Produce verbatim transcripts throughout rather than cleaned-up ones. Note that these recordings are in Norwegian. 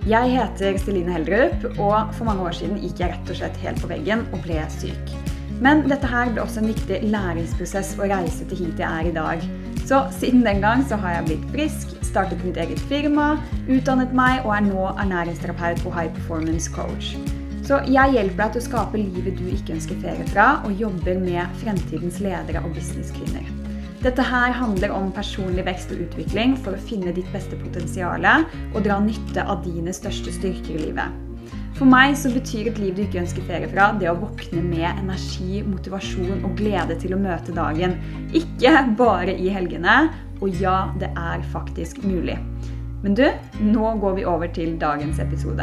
Jeg heter Celine Heldrup, og for mange år siden gikk jeg rett og slett helt på veggen og ble syk. Men dette her ble også en viktig læringsprosess å reise til hit jeg er i dag. Så siden den gang så har jeg blitt frisk, startet mitt eget firma, utdannet meg og er nå ernæringsterapeut og high performance coach. Så jeg hjelper deg til å skape livet du ikke ønsker ferie fra, og jobber med fremtidens ledere og businesskvinner. Dette her handler om personlig vekst og utvikling for å finne ditt beste potensiale og dra nytte av dine største styrker i livet. For meg så betyr et liv du ikke ønsker ferie fra det å våkne med energi, motivasjon og glede til å møte dagen. Ikke bare i helgene, og ja, det er faktisk mulig. Men du, nå går vi over til dagens episode.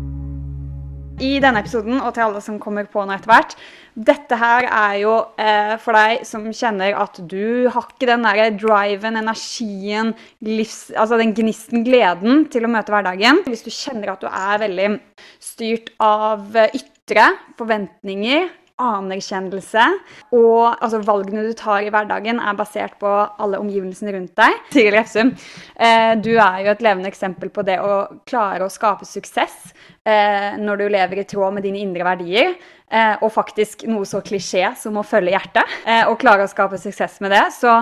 I denne episoden, og til alle som kommer på nå etter hvert, dette her er jo eh, for deg som kjenner at du har ikke den der driven, energien, livs, altså den gnisten, gleden til å møte hverdagen. Hvis du kjenner at du er veldig styrt av ytre forventninger, anerkjennelse, og altså, valgene du tar i hverdagen er basert på alle omgivelsene rundt deg. Tiril Refsum, eh, du er jo et levende eksempel på det å klare å skape suksess eh, når du lever i tråd med dine indre verdier, eh, og faktisk noe så klisjé som å følge hjertet, eh, og klare å skape suksess med det. Så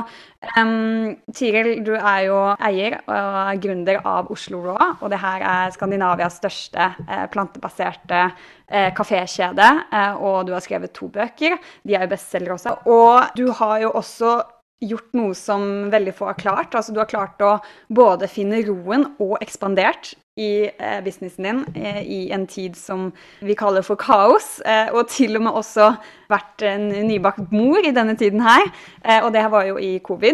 um, Tiril, du er jo eier og gründer av Oslo Raw, og det her er Skandinavias største eh, plantebaserte eh, kafékjede, eh, og du har skrevet to bøker. De er jo bestselgere også. Og du har jo også gjort noe som veldig få har klart. Altså, du har klart å både finne roen og ekspandert i eh, businessen din eh, i en tid som vi kaller for kaos, eh, og til og med også vært en nybakt mor i denne tiden her, eh, og det var jo i covid,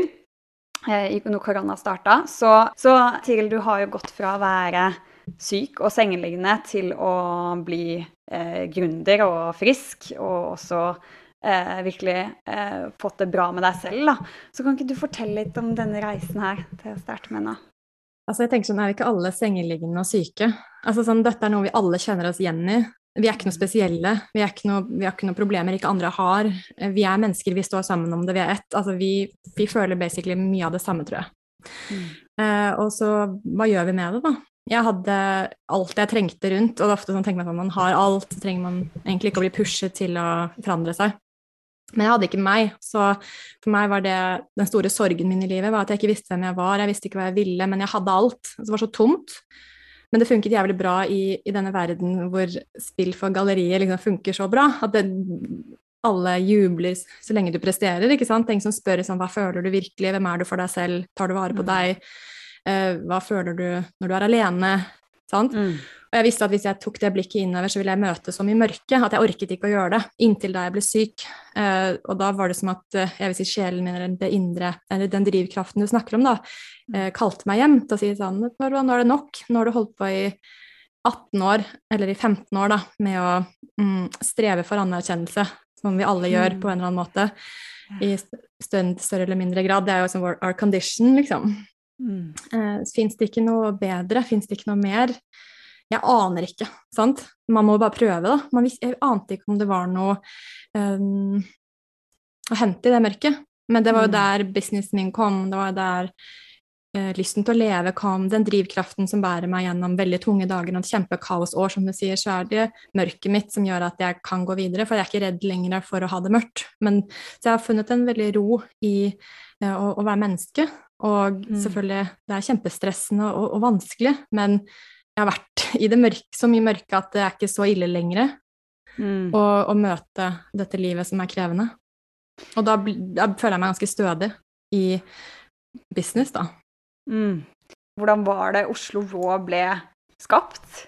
eh, når korona startet. Så, så Tiril, du har jo gått fra å være syk og sengeliggende til å bli eh, gründer og frisk, og også eh, virkelig eh, fått det bra med deg selv, da. Så kan ikke du fortelle litt om denne reisen her til å starte med nå? Altså jeg tenker sånn, er vi ikke alle sengeliggende og syke? Altså sånn, dette er noe vi alle kjenner oss igjen i. Vi er ikke noe spesielle, vi, er ikke noe, vi har ikke noe problemer ikke andre har. Vi er mennesker, vi står sammen om det, vi er ett. Altså vi, vi føler basically mye av det samme, tror jeg. Mm. Eh, og så, hva gjør vi med det da? Jeg hadde alt jeg trengte rundt, og det er ofte sånn, tenker man at man har alt, så trenger man egentlig ikke å bli pushet til å forandre seg. Men jeg hadde ikke meg, så for meg var det den store sorgen min i livet, var at jeg ikke visste hvem jeg var, jeg visste ikke hva jeg ville, men jeg hadde alt, så det var så tomt. Men det funket jævlig bra i, i denne verden hvor spill for galleriet liksom funker så bra, at det, alle jubler så lenge du presterer, ikke sant? Tenk som spør sånn, hva føler du virkelig, hvem er du for deg selv, tar du vare på deg, eh, hva føler du når du er alene, sant? Mm. Og jeg visste at hvis jeg tok det blikket innover, så ville jeg møte så mye mørke, at jeg orket ikke å gjøre det, inntil da jeg ble syk. Uh, og da var det som at, uh, jeg vil si sjelen min, eller det indre, eller den drivkraften du snakker om da, uh, kalte meg hjem til å si sånn, nå er det nok, nå har du holdt på i atten år, eller i femten år da, med å um, streve for anerkjennelse, som vi alle gjør på en eller annen måte, i større, større eller mindre grad. Det er jo som our condition, liksom. Mm. Uh, finnes det ikke noe bedre? Finnes det ikke noe mer? Jeg aner ikke, sant? Man må bare prøve da. Man visste, jeg ante ikke om det var noe um, å hente i det mørket. Men det var jo der businessen min kom, det var der uh, lysten til å leve kom, den drivkraften som bærer meg gjennom veldig tunge dager, og et kjempekaosår, som du sier, så er det mørket mitt som gjør at jeg kan gå videre, for jeg er ikke redd lenger for å ha det mørkt. Men så jeg har funnet en veldig ro i uh, å, å være menneske, og mm. selvfølgelig, det er kjempestressende og, og vanskelig, men jeg har vært i det mørke, så mye mørke at det er ikke så ille lenger mm. å, å møte dette livet som er krevende. Og da, da føler jeg meg ganske stødig i business da. Mm. Hvordan var det Oslo Raw ble skapt?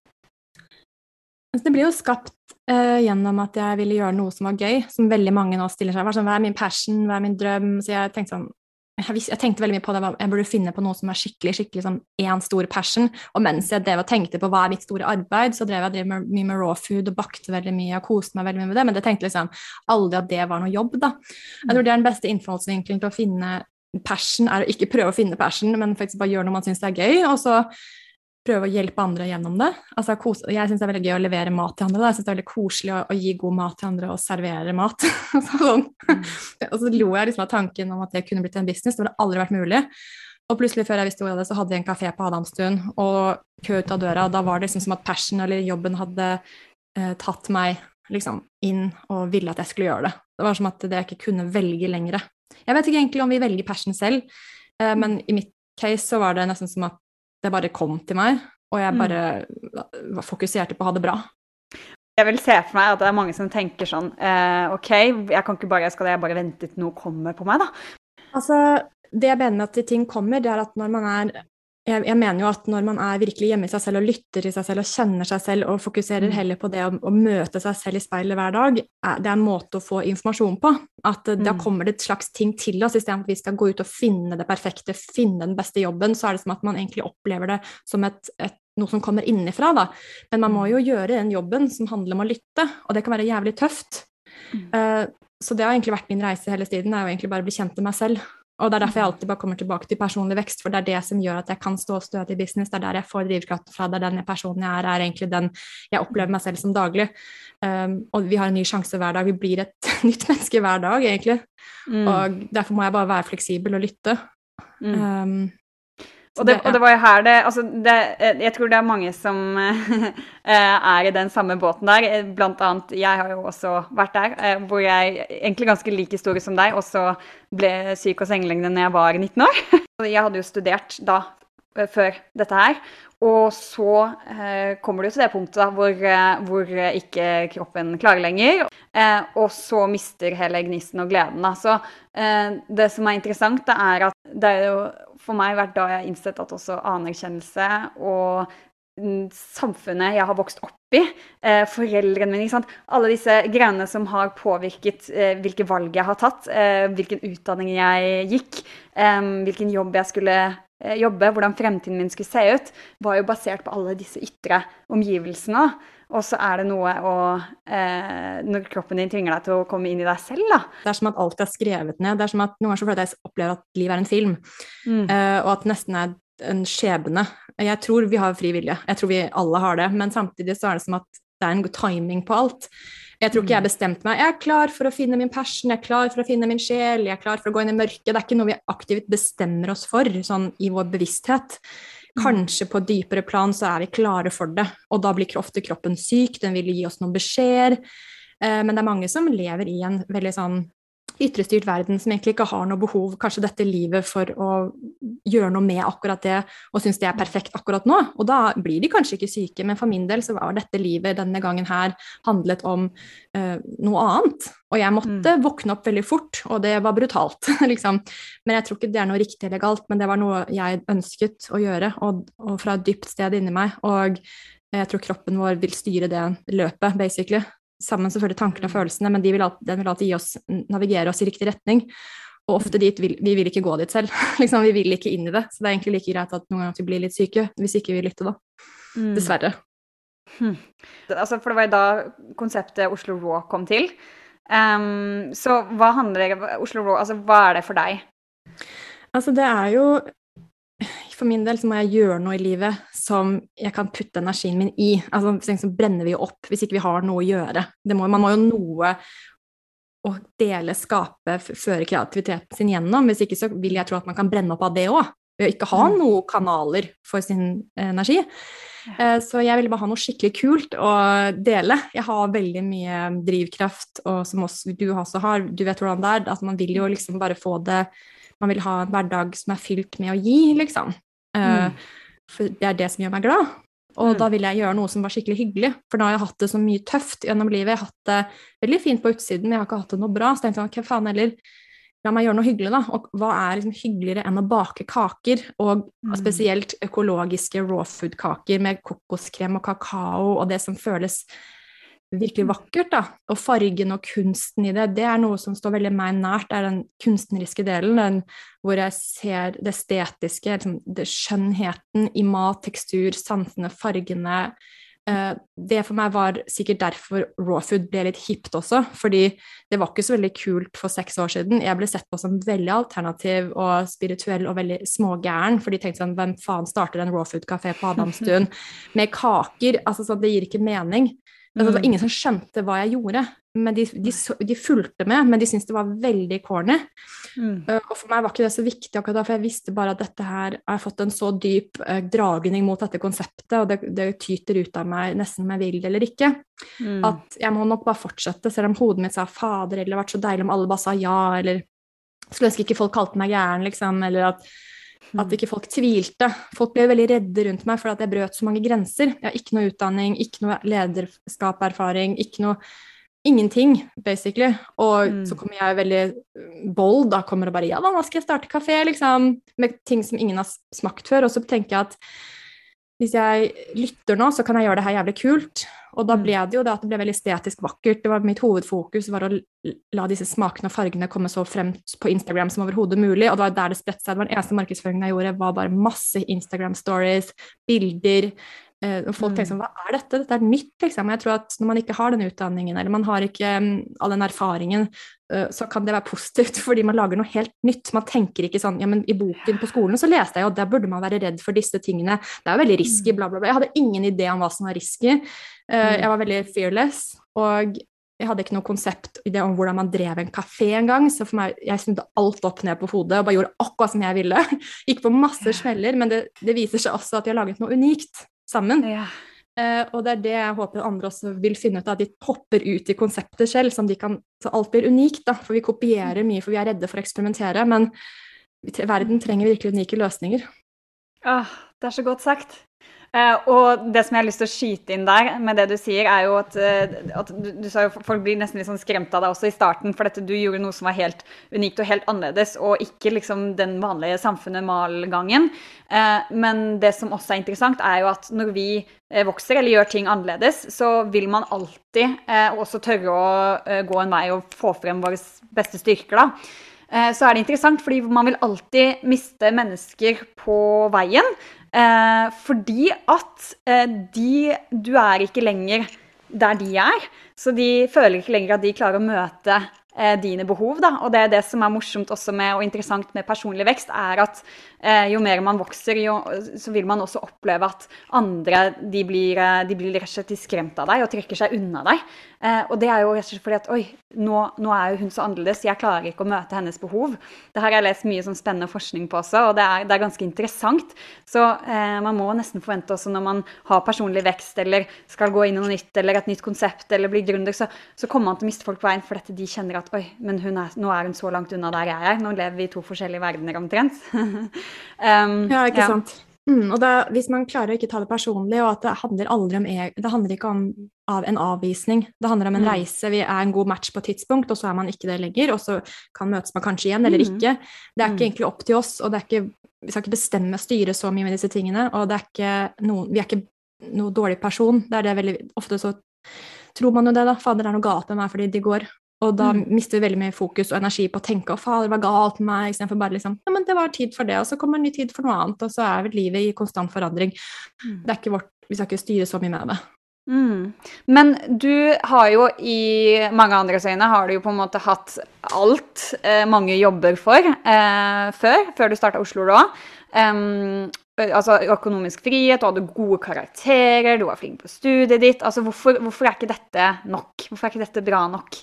Det ble jo skapt eh, gjennom at jeg ville gjøre noe som var gøy, som veldig mange nå stiller seg. Var sånn, hva er min passion, hva er min drøm? Så jeg tenkte sånn, Jeg, vis, jeg tenkte veldig mye på det, jeg burde finne på noe som er skikkelig, skikkelig sånn en stor passion, og mens jeg drev og tenkte på hva er mitt store arbeid, så drev jeg drev med, mye med raw food og bakte veldig mye og koste meg veldig mye med det, men det tenkte liksom aldri at det var noe jobb da. Jeg tror det er den beste innfallsvinkelen til å finne passion, er å ikke prøve å finne passion, men faktisk bare gjøre noe man synes det er gøy, og så prøve å hjelpe andre gjennom det. Altså, jeg synes det er veldig gøy å levere mat til andre, da. Jeg synes det er veldig koselig å, å gi god mat til andre og servere mat. sånn. Mm. Og så lo jeg liksom av tanken om at det kunne blitt en business, det hadde aldri vært mulig. Og plutselig før jeg visste ordet av det, så hadde jeg en kafé på Adamstuen, og kø ut av døra, og da var det liksom som at passion eller jobben hadde eh, tatt meg liksom inn og ville at jeg skulle gjøre det. Det var som at det jeg ikke kunne velge lengre. Jeg vet ikke egentlig om vi velger passion selv, eh, men i mitt case så var det nesten som at det bare kom til meg, og jeg bare mm. fokuserte på å ha det bra. Jeg vil se for meg at det er mange som tenker sånn, eh, ok, jeg kan ikke bare, skal jeg bare vente til noe kommer på meg da? Altså, det jeg mener med at ting kommer, det er at når man er, jeg, jeg mener jo at når man er virkelig hjemme i seg selv og lytter til seg selv og kjenner seg selv og fokuserer heller på det å, å møte seg selv i speilet hver dag, det er en måte å få informasjon på. At mm. da kommer det et slags ting til oss, i stedet for at vi skal gå ut og finne det perfekte, finne den beste jobben, så er det som at man egentlig opplever det som et, et noe som kommer innifra da. Men man må jo gjøre den jobben som handler om å lytte, og det kan være jævlig tøft. Mm. Uh, så det har egentlig vært min reise hele tiden, det er jo egentlig bare å bli kjent med meg selv. Og det er derfor jeg alltid bare kommer tilbake til personlig vekst, for det er det som gjør at jeg kan stå og støte i business, det er der jeg får drivkraft fra, det er den personen jeg er, er egentlig den jeg opplever meg selv som daglig. Um, og vi har en ny sjanse hver dag, vi blir et nytt menneske hver dag egentlig. Mm. Og derfor må jeg bare være fleksibel og lytte. Mm. Um, Og det, og det var jo her det, altså det, jeg tror det er mange som er i den samme båten der, blant annet, jeg har jo også vært der, hvor jeg egentlig ganske like historie som deg, og så ble syk og sengeliggende når jeg var nitten år. Jeg hadde jo studert da, før dette her, og så eh, kommer det jo til det punktet da, hvor, hvor ikke kroppen klarer lenger, eh, og så mister hele gnisten og gleden da. Så eh, det som er interessant, det er at det er jo for meg vært da jeg har innsett at også anerkjennelse og samfunnet jeg har vokst opp i, eh, foreldrene mine, ikke sant? Alle disse greiene som har påvirket eh, hvilke valg jeg har tatt, eh, hvilken utdanning jeg gikk, eh, hvilken jobb jeg skulle eh, jobbe, hvordan fremtiden min skulle se ut, var jo basert på alle disse ytre omgivelsene. Og så er det noe å, eh, når kroppen din tvinger deg til å komme inn i deg selv da. Det er som at alt er skrevet ned, det er som at noen ganger så føler jeg opplever at livet er en film, mm. eh, og at nesten er en skjebne. Jeg tror vi har fri vilje, jeg tror vi alle har det, men samtidig så er det som at det er en god timing på alt. Jeg tror ikke jeg bestemte meg, jeg er klar for å finne min passion, jeg er klar for å finne min sjel, jeg er klar for å gå inn i mørket, det er ikke noe vi aktivt bestemmer oss for, sånn i vår bevissthet. Kanskje på dypere plan så er vi klare for det, og da blir ofte kroppen syk, den vil gi oss noen beskjeder, men det er mange som lever i en veldig sånn ytrestyrt verden som egentlig ikke har noe behov, kanskje dette livet, for å gjøre noe med akkurat det, og synes det er perfekt akkurat nå, og da blir de kanskje ikke syke, men for min del så var dette livet denne gangen her handlet om uh, noe annet, og jeg måtte mm. våkne opp veldig fort, og det var brutalt, liksom. Men jeg tror ikke det er noe riktig eller galt, men det var noe jeg ønsket å gjøre, og, og fra et dypt sted inni meg, og jeg tror kroppen vår vil styre det løpet, basically. Sammen selvfølgelig tankene og følelsene, men de vil alltid, den vil alltid gi oss, navigere oss i riktig retning, og ofte dit vil, vi vil ikke gå dit selv, liksom, vi vil ikke inn i det, så det er egentlig like greit at noen ganger vi blir litt syke, hvis ikke vi lytter da, mm. dessverre. Hmm. Altså, for det var jo da konseptet Oslo Raw kom til, um, så hva handler det, Oslo Raw, altså hva er det for deg? Altså det er jo, for min del så må jeg gjøre noe i livet som jeg kan putte energien min i. Altså, så brenner vi jo opp hvis ikke vi har noe å gjøre. Det må, man må jo noe å dele, skape, føre kreativiteten sin gjennom. Hvis ikke så vil jeg tro at man kan brenne opp av det også. Ved å ikke ha noen kanaler for sin energi. Så jeg vil bare ha noe skikkelig kult å dele. Jeg har veldig mye drivkraft, og som også, du også har, du vet hvordan det er, at man vil jo liksom bare få det, man vil ha en hverdag som er fylt med å gi, liksom. Mm. For det er det som gjør meg glad. Og mm. da vil jeg gjøre noe som var skikkelig hyggelig, for da har jeg hatt det så mye tøft gjennom livet. Jeg har hatt det veldig fint på utsiden, men jeg har ikke hatt det noe bra. Så tenkte jeg, hva faen heller, la meg gjøre noe hyggelig da. Og hva er liksom hyggeligere enn å bake kaker, og mm. spesielt økologiske raw food kaker med kokoskrem og kakao, og det som føles virkelig vakkert da, og fargen og kunsten i det, det er noe som står veldig meg nært, det er den kunstneriske delen, den, hvor jeg ser det estetiske, liksom, det skjønnheten i mat, tekstur, sansene, fargene. Uh, det for meg var sikkert derfor raw food ble litt hipt også, fordi det var ikke så veldig kult for seks år siden. Jeg ble sett på som veldig alternativ og spirituell og veldig smågæren, for de tenkte sånn, hvem faen starter en raw food kafé på Adamstuen med kaker? Altså, så det gir ikke mening. Det var ingen som skjønte hva jeg gjorde, men de, de, de fulgte med, men de syntes det var veldig corny. Mm. Uh, og for meg var ikke det så viktig akkurat da, for jeg visste bare at dette her har fått en så dyp uh, dragning mot dette konseptet, og det, det tyter ut av meg nesten om jeg vil det eller ikke. Mm. At jeg må nok bare fortsette, selv om hodet mitt sa fader, eller det hadde vært så deilig om alle bare sa ja, eller skulle ønske ikke folk kalte meg gæren, liksom, eller at At ikke folk tvilte. Folk ble veldig redde rundt meg for at jeg brøt så mange grenser. Jeg har ikke noe utdanning, ikke noe lederskaperfaring, ikke noe, ingenting, basically. Og mm. så kommer jeg veldig bold, da kommer det bare, ja da, nå skal jeg starte kafé, liksom, med ting som ingen har smakt før. Og så tenker jeg at hvis jeg lytter nå, så kan jeg gjøre det her jævlig kult. Og da ble det jo det at det ble veldig estetisk vakkert. Det var mitt hovedfokus var å la disse smakene og fargene komme så frem på Instagram som overhodet mulig, og det var der det spredt seg. Det var den eneste markedsføringen jeg gjorde, var bare masse Instagram-stories, bilder, og folk tenkte sånn, hva er dette? Dette er nytt, liksom. Jeg tror at når man ikke har den utdanningen, eller man har ikke um, all den erfaringen, uh, så kan det være positivt, fordi man lager noe helt nytt. Man tenker ikke sånn, ja, men i boken på skolen så leste jeg, og der burde man være redd for disse tingene. Det er jo veldig risky, bla bla bla. Jeg hadde ingen idé om hva som var risky. Uh, jeg var veldig fearless, og jeg hadde ikke noe konsept i det om hvordan man drev en kafé en gang, så for meg, jeg snudde alt opp ned på hodet, og bare gjorde akkurat som jeg ville. Gikk på masse smeller, men det, det viser seg også at jeg har laget noe unikt sammen. Ja. Uh, og det er det jeg håper andre også vil finne ut, at de hopper ut i konseptet selv, som de kan, så alt blir unikt da, for vi kopierer mye, for vi er redde for å eksperimentere, men verden trenger virkelig unike løsninger. Åh, det er så godt sagt. Uh, og det som jeg har lyst til å skyte inn der med det du sier, er jo at, uh, at du, du sa jo folk blir nesten litt sånn skremt av deg også i starten, for dette du gjorde noe som var helt unikt og helt annerledes, og ikke liksom den vanlige samfunnet-malgangen. Uh, men det som også er interessant er jo at når vi uh, vokser eller gjør ting annerledes, så vil man alltid uh, også tørre å uh, gå en vei og få frem våre beste styrker da. Uh, så er det interessant, fordi man vil alltid miste mennesker på veien, Eh, fordi at eh, de, du er ikke lenger der de er, så de føler ikke lenger at de klarer å møte eh, dine behov da, og det er det som er morsomt også med, og interessant med personlig vekst, er at eh, jo mer man vokser, jo, så vil man også oppleve at andre, de blir, de blir rett og slett skremt av deg, og trekker seg unna deg, eh, og det er jo rett og slett fordi at, oi, nå, nå er jo hun så annerledes, jeg klarer ikke å møte hennes behov. Det her har jeg lest mye sånn spennende forskning på også, og det er, det er ganske interessant, så eh, man må nesten forvente også når man har personlig vekst, eller skal gå inn i noe nytt, eller et nytt konsept, eller bli gründer, så, så kommer man til å miste folk på veien, for dette de kjenner at, oi, men hun er, nå er hun så langt unna der jeg er, nå lever vi i to forskjellige verdener omtrent. um, ja, ikke ja. sant. Mm, og da, hvis man klarer å ikke ta det personlig, og at det handler aldri om, det handler ikke om av en avvisning, det handler om en reise, vi er en god match på et tidspunkt, og så er man ikke det lenger, og så kan møtes man kanskje igjen, eller ikke. Det er ikke egentlig opp til oss, og det er ikke, vi skal ikke bestemme, styre så mye med disse tingene, og det er ikke noen, vi er ikke noen dårlig person, det er det veldig, ofte så tror man jo det da, fader, det er noe galt med meg fordi de går, og da mm. mister vi veldig mye fokus og energi på å tenke, å fader, det var galt med meg, i stedet for bare liksom, ja, men det var tid for det, og så kommer en ny tid for noe annet, og så er vel livet i konstant forandring. Mm. Det er ikke vårt, vi skal ikke styre så mye med det. Mm. Men du har jo i mange andre øyne, har du jo på en måte hatt alt eh, mange jobber for eh, før, før du startet Oslo da. Um, altså økonomisk frihet, du hadde gode karakterer, du var flink på studiet ditt, altså hvorfor, hvorfor er ikke dette nok? Hvorfor er ikke dette bra nok?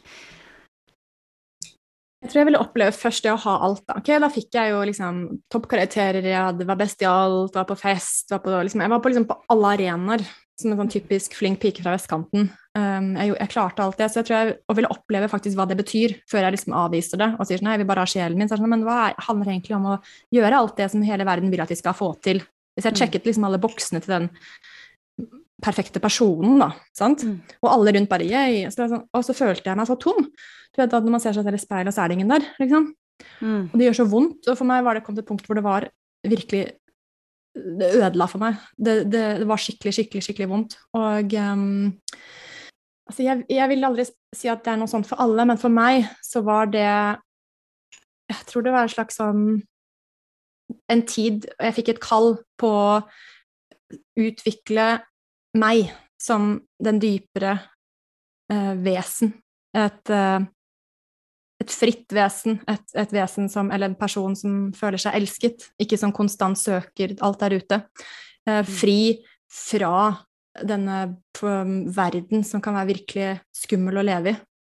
Jeg tror jeg ville oppleve først det å ha alt da. Ok, da fikk jeg jo liksom toppkarakterer, jeg hadde, var best i alt, var på fest, var på, liksom, jeg var på, liksom, på alle arenaer, som en sånn typisk flink pike fra vestkanten. Um, jeg, jeg klarte alt det, så jeg tror jeg og ville oppleve faktisk hva det betyr, før jeg liksom avviser det, og sier sånn, nei, jeg vil bare ha sjelen min, så sånn, men hva er, handler egentlig om å gjøre alt det som hele verden vil at vi skal få til? Hvis jeg sjekket liksom alle boksene til den perfekte personen da, sant? Mm. Og alle rundt bare, yay, så sånn, og så følte jeg meg så tom. Du vet at når man ser seg til i speilet, så er det ingen der, liksom. Mm. Og det gjør så vondt, og for meg var det kommet til et punkt hvor det var virkelig, det ødela for meg. Det, det, det var skikkelig, skikkelig, skikkelig vondt. Og um, altså jeg, jeg vil aldri si at det er noe sånt for alle, men for meg så var det, jeg tror det var en slags sånn, en tid, og jeg fikk et kall på å utvikle meg som den dypere uh, vesen. Et, uh, et fritt vesen, et, et vesen som, eller en person som føler seg elsket, ikke som konstant søker alt der ute. Uh, fri fra denne um, verden som kan være virkelig skummel å leve i.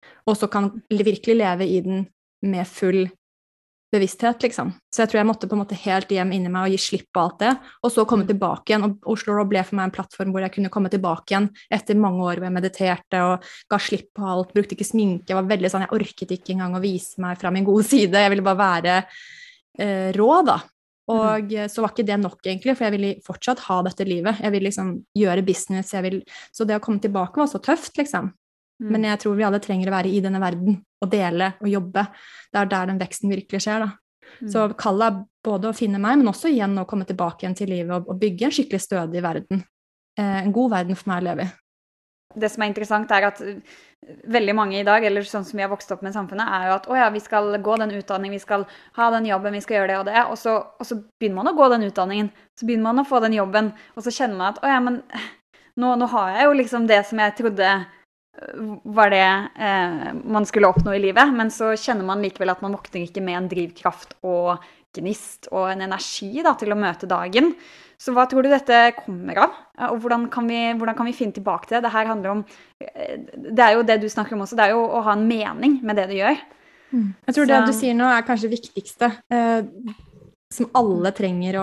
og så kan virkelig leve i den med full bevissthet, liksom. Så jeg tror jeg måtte på en måte helt hjem inni meg og gi slipp på alt det, og så komme tilbake igjen, og Oslo Raw ble for meg en plattform hvor jeg kunne komme tilbake igjen etter mange år hvor jeg mediterte og ga slipp på alt, brukte ikke sminke, jeg var veldig sånn, jeg orket ikke engang å vise meg fra min gode side, jeg ville bare være eh, rå da, og mm. så var ikke det nok egentlig, for jeg ville fortsatt ha dette livet, jeg ville liksom gjøre business, jeg vil, så det å komme tilbake var så tøft, liksom. Mm. Men jeg tror vi alle trenger å være i denne verden, og dele og jobbe. Det er der den veksten virkelig skjer, da. Mm. Så kallet er både å finne meg, men også igjen å komme tilbake igjen til livet og, og bygge en skikkelig stødig verden. Eh, en god verden for meg å leve i. Det som er interessant er at veldig mange i dag, eller sånn som vi har vokst opp med samfunnet, er jo at, åja, vi skal gå den utdanningen, vi skal ha den jobben, vi skal gjøre det og det, og så, og så begynner man å gå den utdanningen, så begynner man å få den jobben, og så kjenner man at, åja, men nå, nå har jeg jo liksom det som jeg trodde var det eh, man skulle oppnå i livet, men så kjenner man likevel at man våkner ikke med en drivkraft og gnist og en energi da, til å møte dagen. Så hva tror du dette kommer av? Og hvordan kan vi, hvordan kan vi finne tilbake til det? Det her handler om, det er jo det du snakker om også, det er jo å ha en mening med det du gjør. Mm. Jeg tror så det du sier nå er kanskje det viktigste, eh, som alle trenger å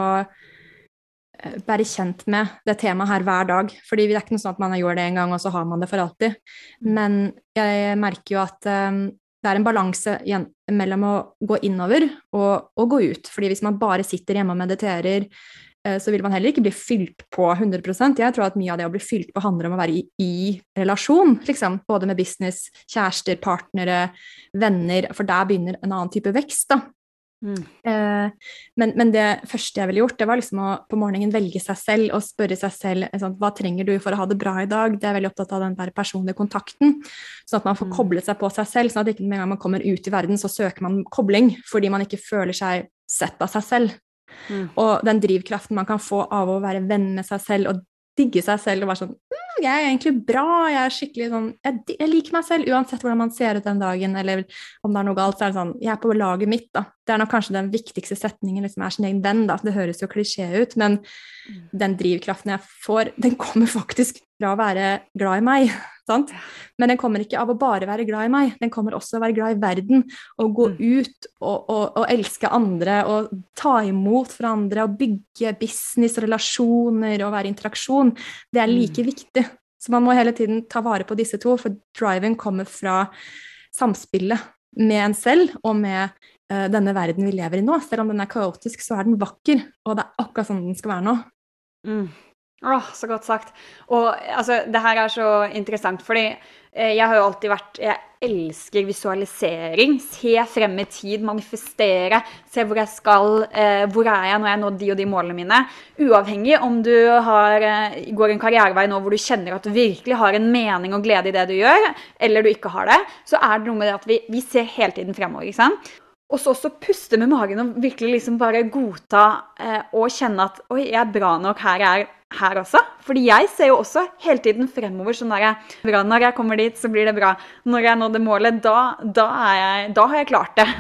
være kjent med det temaet her hver dag, fordi det er ikke noe sånn at man gjør det en gang, og så har man det for alltid. Men jeg merker jo at um, det er en balanse igjen, mellom å gå innover og, og gå ut, fordi hvis man bare sitter hjemme og mediterer, uh, så vil man heller ikke bli fylt på hundre prosent. Jeg tror at mye av det å bli fylt på handler om å være i, i relasjon, liksom, både med business, kjærester, partnere, venner, for der begynner en annen type vekst da. Mm. Eh, men, men det første jeg ville gjort, det var liksom å på morgenen velge seg selv og spørre seg selv sånn, hva trenger du for å ha det bra i dag? Det er veldig opptatt av den der personlige kontakten, sånn at man får mm. koblet seg på seg selv, sånn at ikke med en gang man kommer ut i verden så søker man kobling, fordi man ikke føler seg sett av seg selv. Mm. Og den drivkraften man kan få av å være venn med seg selv og digge seg selv og være sånn, mm, jeg er egentlig bra, jeg er skikkelig sånn, jeg, jeg liker meg selv, uansett hvordan man ser ut den dagen, eller om det er noe galt, så er det sånn, jeg er på laget mitt da. Det er nok kanskje den viktigste setningen, liksom er sin egen venn da, det høres jo klisjé ut, men mm. den drivkraften jeg får, den kommer faktisk fra å være glad i meg, sant? Men den kommer ikke av å bare være glad i meg, den kommer også av å være glad i verden, og gå mm. ut og, og, og elske andre, og ta imot fra andre, og bygge business, relasjoner, og være i interaksjon. Det er like mm. viktig. Så man må hele tiden ta vare på disse to, for driven kommer fra samspillet med en selv, og med uh, denne verden vi lever i nå. Selv om den er kaotisk, så er den vakker, og det er akkurat sånn den skal være nå. Mm. Åh, så godt sagt. Og altså, det her er så interessant, fordi eh, jeg har jo alltid vært, jeg elsker visualisering, se frem i tid, manifestere, se hvor jeg skal, eh, hvor er jeg når jeg nådd de og de målene mine. Uavhengig om du har, eh, går en karrierevei nå hvor du kjenner at du virkelig har en mening og glede i det du gjør, eller du ikke har det, så er det noe med det at vi, vi ser hele tiden fremover, ikke sant? Og så også puste med magen og virkelig liksom bare godta eh, og kjenne at oi, jeg er bra nok her jeg er her også. Fordi jeg ser jo også hele tiden fremover sånn der jeg, bra, når jeg kommer dit så blir det bra. Når jeg nådde målet, da, da, er jeg, da har jeg klart det.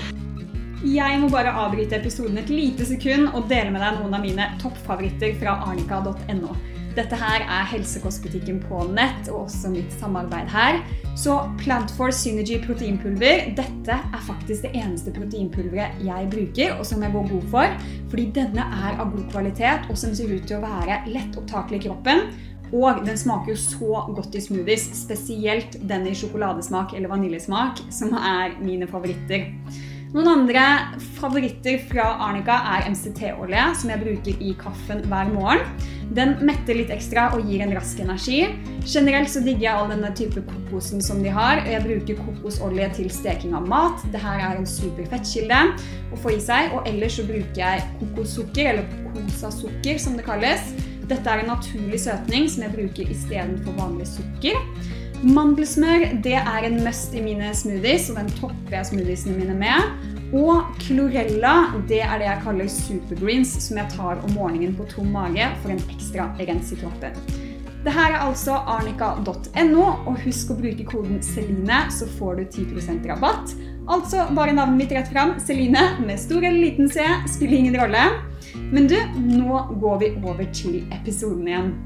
Jeg må bare avbryte episoden et lite sekund og dele med deg noen av mine toppfavoritter fra arnika punktum no. Dette her er helsekostbutikken på nett, og også mitt samarbeid her. Så Plant four Synergy proteinpulver, dette er faktisk det eneste proteinpulveret jeg bruker, og som jeg går god for, fordi denne er av god kvalitet, og som ser ut til å være lett opptakelig i kroppen, og den smaker jo så godt i smoothies, spesielt den i sjokoladesmak eller vaniljesmak, som er mine favoritter. Noen andre favoritter fra Arnika er M C T-olje, som jeg bruker i kaffen hver morgen. Den metter litt ekstra og gir en rask energi. Generelt så digger jeg all denne type kokosen som de har. Jeg bruker kokosolje til steking av mat. Dette er en super fettkilde å få i seg. Og ellers så bruker jeg kokossukker, eller kosasukker som det kalles. Dette er en naturlig søtning som jeg bruker i stedet for vanlig sukker. Mandelsmør, det er en must i mine smoothies, og den topper jeg smoothiesene mine med. Og chlorella, det er det jeg kaller supergreens, som jeg tar om morgenen på tom mage for en ekstra rens i kroppen. Dette er altså arnika punktum no, og husk å bruke koden Celine, så får du ti prosent rabatt. Altså bare navnet mitt rett frem, Celine, med stor eller liten C, spiller ingen rolle. Men du, nå går vi over til episoden igjen.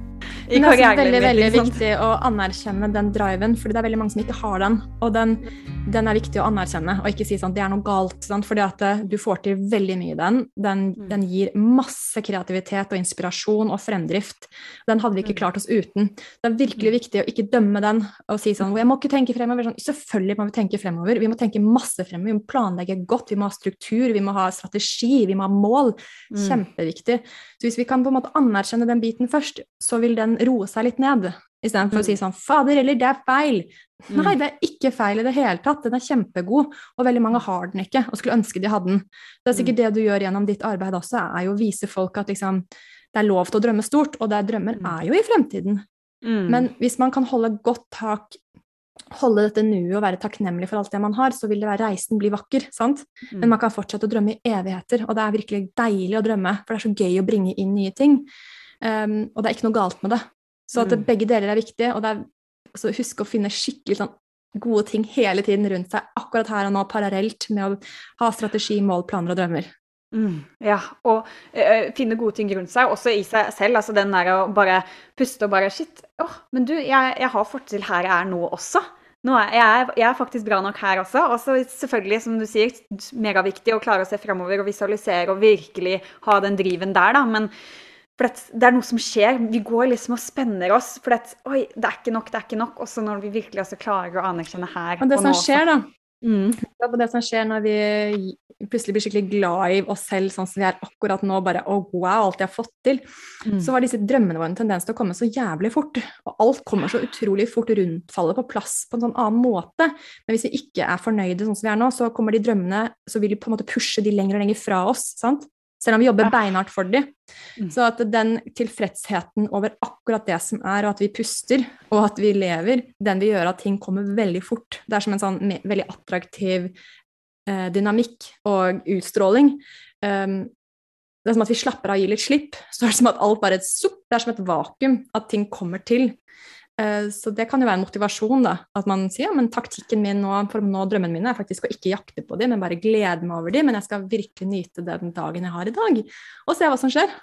i Men det er også karrierelivet veldig, mitt, veldig ikke sant? viktig å anerkjenne den driven, fordi det er veldig mange som ikke har den, og den, den er viktig å anerkjenne, og ikke si sånn, det er noe galt, sant? Fordi at eh, du får til veldig mye i den. Den, den gir masse kreativitet og inspirasjon og fremdrift. Den hadde vi ikke klart oss uten. Det er virkelig viktig å ikke dømme den og si sånn, jeg må ikke tenke fremover. Sånn, selvfølgelig må vi tenke fremover. Vi må tenke masse fremover. Vi må planlegge godt. Vi må ha struktur. Vi må ha strategi. Vi må ha mål. Kjempeviktig. Så hvis vi kan på en måte anerkjenne den biten først, så vil den roe seg litt ned. I stedet for å si sånn, fader, eller det er feil. Nei, det er ikke feil i det hele tatt. Den er kjempegod, og veldig mange har den ikke, og skulle ønske de hadde den. Det er sikkert det du gjør gjennom ditt arbeid også, er jo å vise folk at liksom, det er lov til å drømme stort, og det drømmer er jo i fremtiden. Mm. Men hvis man kan holde godt tak, holde dette nuet og være takknemlig for alt det man har, så vil det være reisen bli vakker, sant? Mm. Men man kan fortsette å drømme i evigheter, og det er virkelig deilig å drømme, for det er så gøy å bringe inn nye ting. Um, og det er ikke noe galt med det. Så at mm. begge deler er viktige, og det er altså, husk å finne skikkelig sånn, gode ting hele tiden rundt seg, akkurat her og nå, parallelt med å ha strategi, mål, planer og drømmer. Mm, ja, og uh, finne gode ting rundt seg, også i seg selv, altså den der å bare puste og bare, shit, åh, oh, men du, jeg, jeg har fått til her jeg er nå også. Nå er jeg, jeg er faktisk bra nok her også, og så selvfølgelig, som du sier, megaviktig å klare å se fremover og visualisere og virkelig ha den driven der da, men for det er noe som skjer, vi går liksom og spenner oss, for det, oi, det er ikke nok, det er ikke nok, også når vi virkelig også klarer å anerkjenne her. Og det og som nå, skjer da, mm. det som skjer når vi plutselig blir skikkelig glad i oss selv, sånn som vi er akkurat nå, bare, oh, wow, alt jeg har fått til, mm. så har disse drømmene våre en tendens til å komme så jævlig fort, og alt kommer så utrolig fort rundt, faller på plass på en sånn annen måte, men hvis vi ikke er fornøyde sånn som vi er nå, så kommer de drømmene, så vil de på en måte pushe de lenger og lenger fra oss, sant? Selv om vi jobber beinhardt for dem. Mm. Så at den tilfredsheten over akkurat det som er, og at vi puster, og at vi lever, den vil gjøre at ting kommer veldig fort. Det er som en sånn veldig attraktiv eh, dynamikk og utstråling. Um, det er som at vi slapper av og gir litt slipp, så er det som at alt bare er et supp, det er som et vakuum, at ting kommer til. Uh, så det kan jo være en motivasjon da, at man sier, ja, men taktikken min nå, for å nå drømmen min er faktisk å ikke jakte på dem, men bare glede meg over dem, men jeg skal virkelig nyte den dagen jeg har i dag, og se hva som skjer.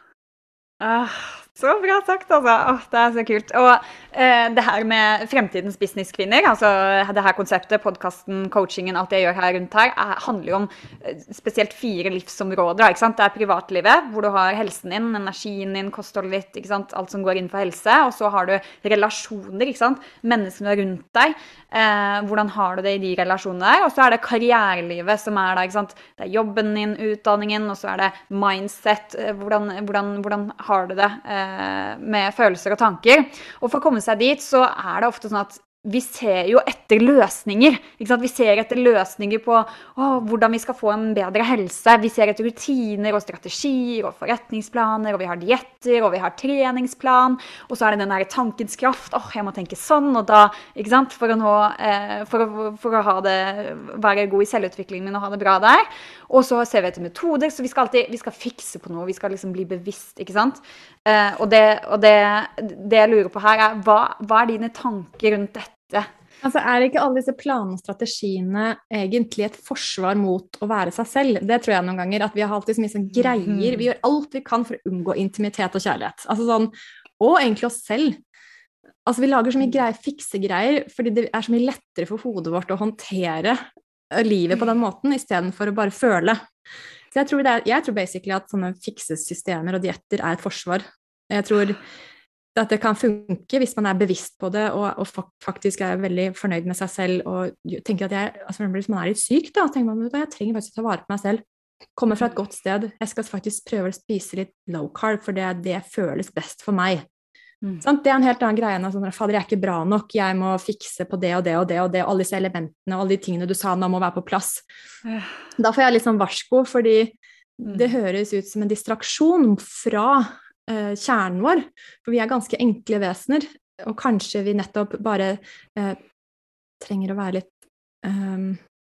Ah, så bra sagt, altså. Åh, det er så kult. Og eh, det her med fremtidens businesskvinner, altså det her konseptet, podcasten, coachingen, alt jeg gjør her rundt her, er, handler jo om eh, spesielt fire livsområder, ikke sant? Det er privatlivet, hvor du har helsen din, energien din, kostholdet ditt, ikke sant? Alt som går inn for helse, og så har du relasjoner, ikke sant? Menneskene rundt deg, eh, hvordan har du det i de relasjonene der, og så er det karrierelivet som er da, ikke sant? Det er jobben din, utdanningen, og så er det mindset, eh, hvordan, hvordan, hvordan har du det eh, med følelser og tanker. Og for å komme seg dit, så er det ofte sånn at vi ser jo etter løsninger, ikke sant? Vi ser etter løsninger på å, hvordan vi skal få en bedre helse. Vi ser etter rutiner og strategier og forretningsplaner, og vi har dietter, og vi har treningsplan, og så er det den der tankens kraft, åh, jeg må tenke sånn, og da, ikke sant? For å, nå, eh, for å, for å ha det, være god i selvutviklingen min og ha det bra der. Og så ser vi etter metoder, så vi skal alltid, vi skal fikse på noe, vi skal liksom bli bevisst, ikke sant? Eh, og det, og det, det jeg lurer på her er, hva, hva er dine tanker rundt dette? Altså, er ikke alle disse planene og strategiene egentlig et forsvar mot å være seg selv? Det tror jeg noen ganger, at vi har alltid så mye sånn greier, vi gjør alt vi kan for å unngå intimitet og kjærlighet. Altså sånn, og egentlig oss selv. Altså, vi lager så mye greier, fiksegreier, fordi det er så mye lettere for hodet vårt å håndtere livet på den måten, i stedet for å bare føle. Så jeg tror, det er, jeg tror basically at sånne fiksesystemer og dietter er et forsvar. Jeg tror at det kan funke hvis man er bevisst på det, og, og faktisk er veldig fornøyd med seg selv, og tenker at jeg, altså hvis man er litt syk da, tenker man at jeg trenger faktisk å ta vare på meg selv, komme fra et godt sted, jeg skal faktisk prøve å spise litt low carb, for det, det føles best for meg. Mm. Sånn, det er en helt annen greie enn at sånn, fader, jeg er ikke bra nok, jeg må fikse på det og det og det, og det, og alle disse elementene, og alle de tingene du sa nå må være på plass. Uh. Da får jeg litt sånn varsko, fordi mm. det høres ut som en distraksjon fra Uh, kjernen vår, for vi er ganske enkle vesener, og kanskje vi nettopp bare uh, trenger å være litt um,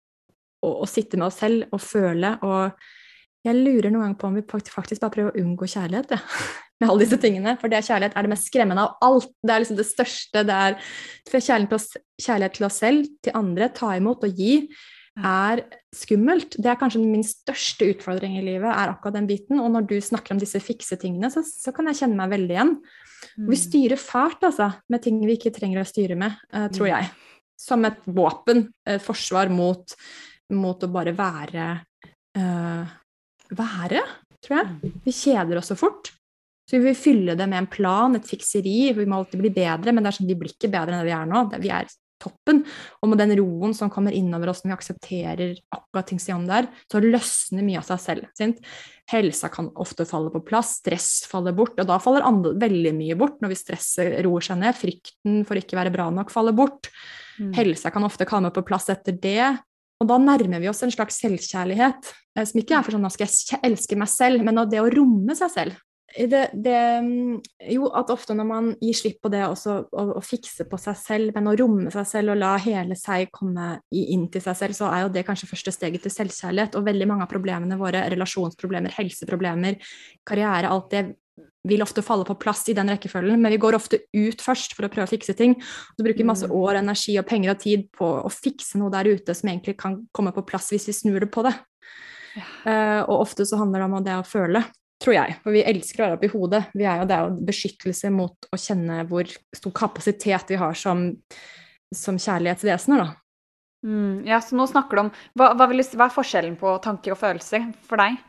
og, og sitte med oss selv og føle, og jeg lurer noen gang på om vi faktisk bare prøver å unngå kjærlighet, ja. Med alle disse tingene, for det kjærlighet er det mest skremmende av alt, det er liksom det største, det er kjærlighet til oss, kjærlighet til oss selv, til andre, ta imot og gi, er skummelt. Det er kanskje min største utfordring i livet, er akkurat den biten, og når du snakker om disse fikse tingene, så, så kan jeg kjenne meg veldig igjen. Vi styrer fælt, altså, med ting vi ikke trenger å styre med, uh, tror jeg. Som et våpen, et forsvar mot, mot å bare være, uh, være, tror jeg. Vi kjeder oss så fort. Så vi vil fylle det med en plan, et fikseri, vi må alltid bli bedre, men det er sånn, vi blir ikke bedre enn det vi er nå. Vi er toppen, og med den roen som kommer innover oss når vi aksepterer akkurat ting som der, så løsner mye av seg selv. Sint? Helsa kan ofte falle på plass, stress faller bort, og da faller andre, veldig mye bort når vi stresser roer seg ned, frykten for ikke være bra nok faller bort. Mm. Helsa kan ofte komme på plass etter det, og da nærmer vi oss en slags selvkjærlighet, som ikke er for sånn, nå skal jeg elske meg selv, men det å romme seg selv. Det, det, jo, at ofte når man gir slipp på det også, å, å fikse på seg selv, men å romme seg selv og la hele seg komme inn til seg selv, så er jo det kanskje første steget til selvkjærlighet, og veldig mange av problemene våre, relasjonsproblemer, helseproblemer, karriere, alt det vil ofte falle på plass i den rekkefølgen, men vi går ofte ut først for å prøve å fikse ting, og så bruker vi masse år, energi og penger og tid på å fikse noe der ute som egentlig kan komme på plass hvis vi snur det på det. Ja. Uh, og ofte så handler det om det å føle, tror jeg, for vi elsker å være oppe i hodet. Vi er jo, det er jo beskyttelse mot å kjenne hvor stor kapasitet vi har som, som kjærlighetsvesener, da. Mm, ja, så nå snakker du om, hva, hva, vil, hva er forskjellen på tanker og følelser for deg?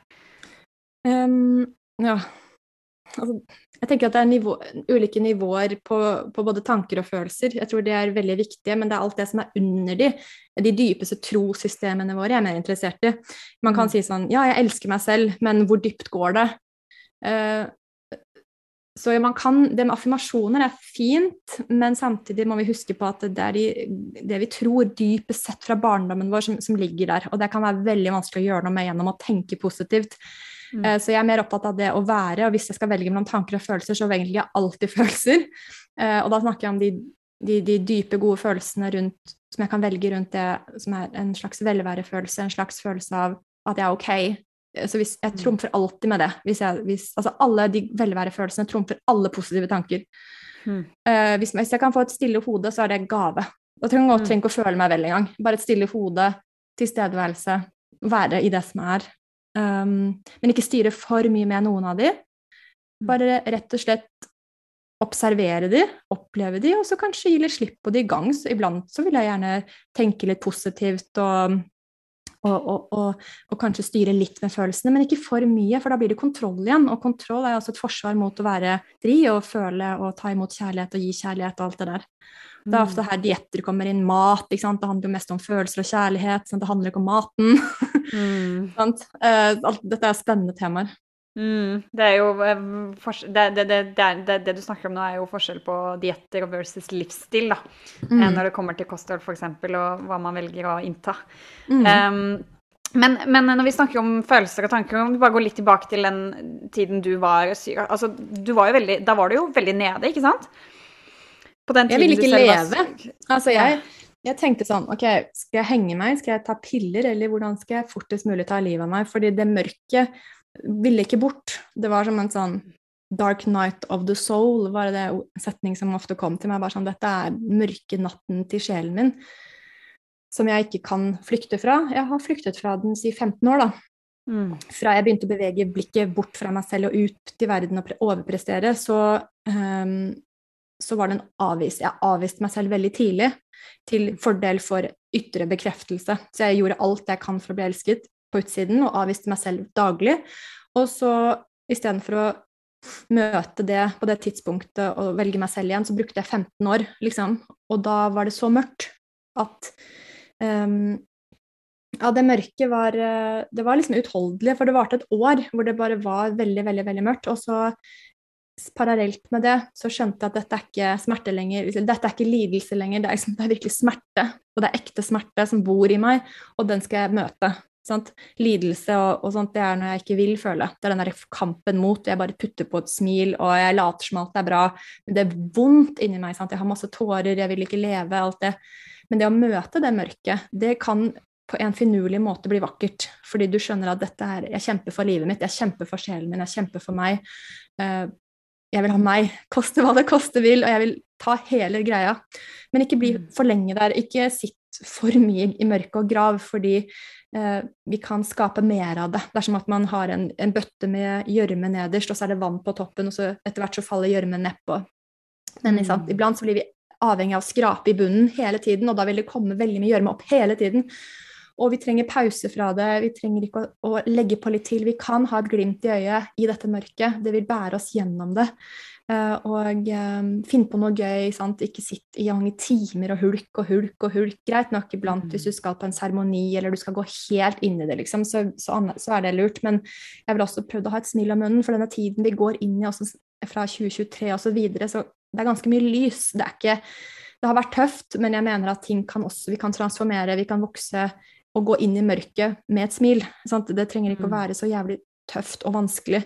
Um, ja, altså, jeg tenker at det er nivå, ulike nivåer på, på både tanker og følelser. Jeg tror det er veldig viktige, men det er alt det som er under de, de dypeste trosystemene våre jeg er mer interessert i. Man kan mm. si sånn, ja, jeg elsker meg selv, men hvor dypt går det? Uh, så man kan, det med affirmasjoner er fint, men samtidig må vi huske på at det er de, det vi tror dypest sett fra barndommen vår som, som ligger der, og det kan være veldig vanskelig å gjøre noe med gjennom å tenke positivt. Mm. Uh, så jeg er mer opptatt av det å være, og hvis jeg skal velge mellom tanker og følelser, så velger jeg alltid følelser, uh, og da snakker jeg om de, de, de dype, gode følelsene rundt, som jeg kan velge rundt det, som er en slags velværefølelse, en slags følelse av at jeg er ok. Så hvis, jeg trumfer alltid med det. Hvis jeg, hvis, altså alle de velværefølelsene trumfer alle positive tanker. Mm. Uh, hvis, hvis jeg kan få et stille hode, så er det gave. Og trenger godt trenger ikke å føle meg vel engang. Bare et stille hode, tilstedeværelse, være i det som er. Um, men ikke styre for mye med noen av de. Bare rett og slett observere de, oppleve de, og så kanskje gi litt slipp på de i gang. Så iblant så vil jeg gjerne tenke litt positivt og Og, og, og, og kanskje styre litt med følelsene, men ikke for mye, for da blir det kontroll igjen, og kontroll er altså et forsvar mot å være fri og føle og ta imot kjærlighet og gi kjærlighet og alt det der. Det er ofte her dietter kommer inn, mat, ikke sant? Det handler jo mest om følelser og kjærlighet, sant? Det handler ikke om maten. Mm. sant? Uh, alt, dette er spennende temaer. Mm, det er jo det, det, det, det, det du snakker om nå er jo forskjell på dietter versus livsstil da, mm. når det kommer til kosthold for eksempel, og hva man velger å innta. Mm. Um, men, men når vi snakker om følelser og tanker, om vi bare går litt tilbake til den tiden du var syk, altså du var jo veldig, da var du jo veldig nede, ikke sant? På den jeg ville ikke leve, altså jeg, jeg tenkte sånn, ok, skal jeg henge meg, skal jeg ta piller, eller hvordan skal jeg fortest mulig ta livet av meg, fordi det mørke ville ikke bort. Det var som en sånn dark night of the soul, var det en setning som ofte kom til meg, bare sånn, dette er mørke natten til sjelen min, som jeg ikke kan flykte fra. Jeg har flyktet fra den i femten år da. Mm. Fra jeg begynte å bevege blikket bort fra meg selv og ut til verden og overprestere, så, um, så var det en avvis. Jeg avviste meg selv veldig tidlig, til fordel for ytre bekreftelse. Så jeg gjorde alt jeg kan for å bli elsket på utsiden, og avviste meg selv daglig. Og så, i stedet for å møte det på det tidspunktet og velge meg selv igjen, så brukte jeg femten år, liksom. Og da var det så mørkt at um, ja, det mørke var, det var liksom utholdelig, for det varte et år hvor det bare var veldig, veldig, veldig mørkt. Og så parallelt med det, så skjønte jeg at dette er ikke smerte lenger, dette er ikke lidelse lenger, det er, liksom, det er virkelig smerte, og det er ekte smerte som bor i meg, og den skal jeg møte. Sant? Lidelse og, og sånt, det er når jeg ikke vil føle. Det er den der kampen mot, jeg bare putter på et smil, og jeg later som alt er bra, men det er vondt inni meg, sant? Jeg har masse tårer, jeg vil ikke leve, alt det. Men det å møte det mørket, det kan på en finurlig måte bli vakkert, fordi du skjønner at dette her, jeg kjemper for livet mitt, jeg kjemper for sjelen min, jeg kjemper for meg, jeg vil ha meg, koste hva det koste vil, og jeg vil ta hele greia, men ikke bli for lenge der, ikke sitt for mye i mørke og grav, fordi eh, vi kan skape mer av det. Det er som at man har en, en bøtte med gjørme nederst, og så er det vann på toppen, og så etter hvert så faller gjørmen nedpå. Men mm. iblant så blir vi avhengig av å skrape i bunnen hele tiden, og da vil det komme veldig mye gjørme opp hele tiden. Og vi trenger pause fra det, vi trenger ikke å, å legge på litt til. Vi kan ha et glimt i øyet i dette mørket, det vil bære oss gjennom det. Uh, og um, finn på noe gøy, sant? Ikke sitt i mange timer og hulk og hulk og hulk. Greit nok iblant mm. hvis du skal på en seremoni, eller du skal gå helt inn i det, liksom, så, så, så er det lurt. Men jeg vil også prøve å ha et smil om munnen, for denne tiden vi går inn i også fra tjue tjuetre og så videre, så det er ganske mye lys. Det er ikke, det har vært tøft, men jeg mener at ting kan også, vi kan transformere, vi kan vokse og gå inn i mørket med et smil. Sant? Det trenger ikke mm. å være så jævlig tøft og vanskelig.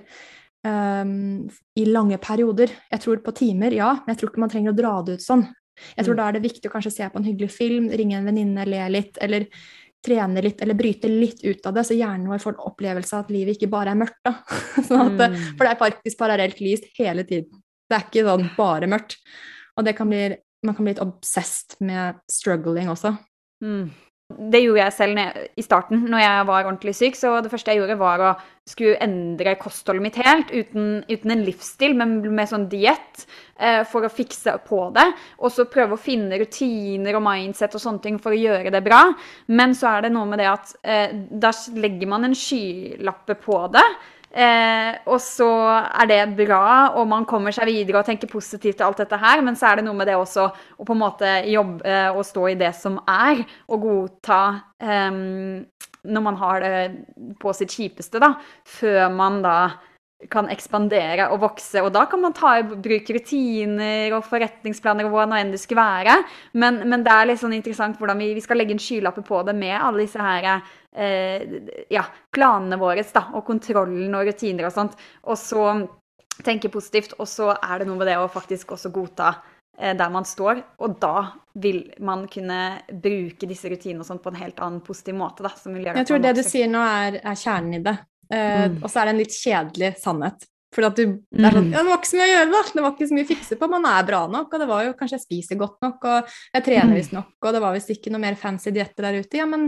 Um, i lange perioder. Jeg tror på timer, ja, men jeg tror ikke man trenger å dra det ut sånn. Jeg tror mm. da er det viktig å kanskje se på en hyggelig film, ringe en venninne, le litt, eller trene litt, eller bryte litt ut av det, så hjernen vår får en opplevelse av at livet ikke bare er mørkt da. Sånn at, mm. For det er faktisk parallelt lys hele tiden. Det er ikke sånn bare mørkt. Og det kan bli, man kan bli litt obsessed med struggling også. Mm. Det gjorde jeg selv i starten, når jeg var ordentlig syk, så det første jeg gjorde var å skulle endre kostholdet mitt helt, uten, uten en livsstil, men med sånn diett, eh, for å fikse på det, og så prøve å finne rutiner og mindset og sånne ting for å gjøre det bra. Men så er det noe med det at eh, da legger man en skylappe på det, Eh, og så er det bra, og man kommer seg videre og tenker positivt til alt dette her, men så er det noe med det også å på en måte jobbe og stå i det som er, og godta eh, når man har det på sitt kjipeste da, før man da kan ekspandere og vokse, og da kan man ta i bruk rutiner og forretningsplaner og hva nå enn det skulle være, men, men det er litt sånn interessant hvordan vi, vi skal legge en skylappe på det med alle disse her eh, ja, planene våre da, og kontrollen og rutiner og sånt, og så tenke positivt, og så er det noe med det å faktisk også godta eh, der man står, og da vil man kunne bruke disse rutinene og sånt på en helt annen positiv måte da, som vil gjøre Jeg tror det du sier nå er, er kjernen i det. Uh, mm. Og så er det en litt kjedelig sannhet for at du, det er sånn, ja, det var ikke så mye å gjøre da, det var ikke så mye å fikse på, man er bra nok, og det var jo kanskje jeg spiser godt nok, og jeg trener visst nok, og det var visst ikke noe mer fancy dietter der ute, ja men,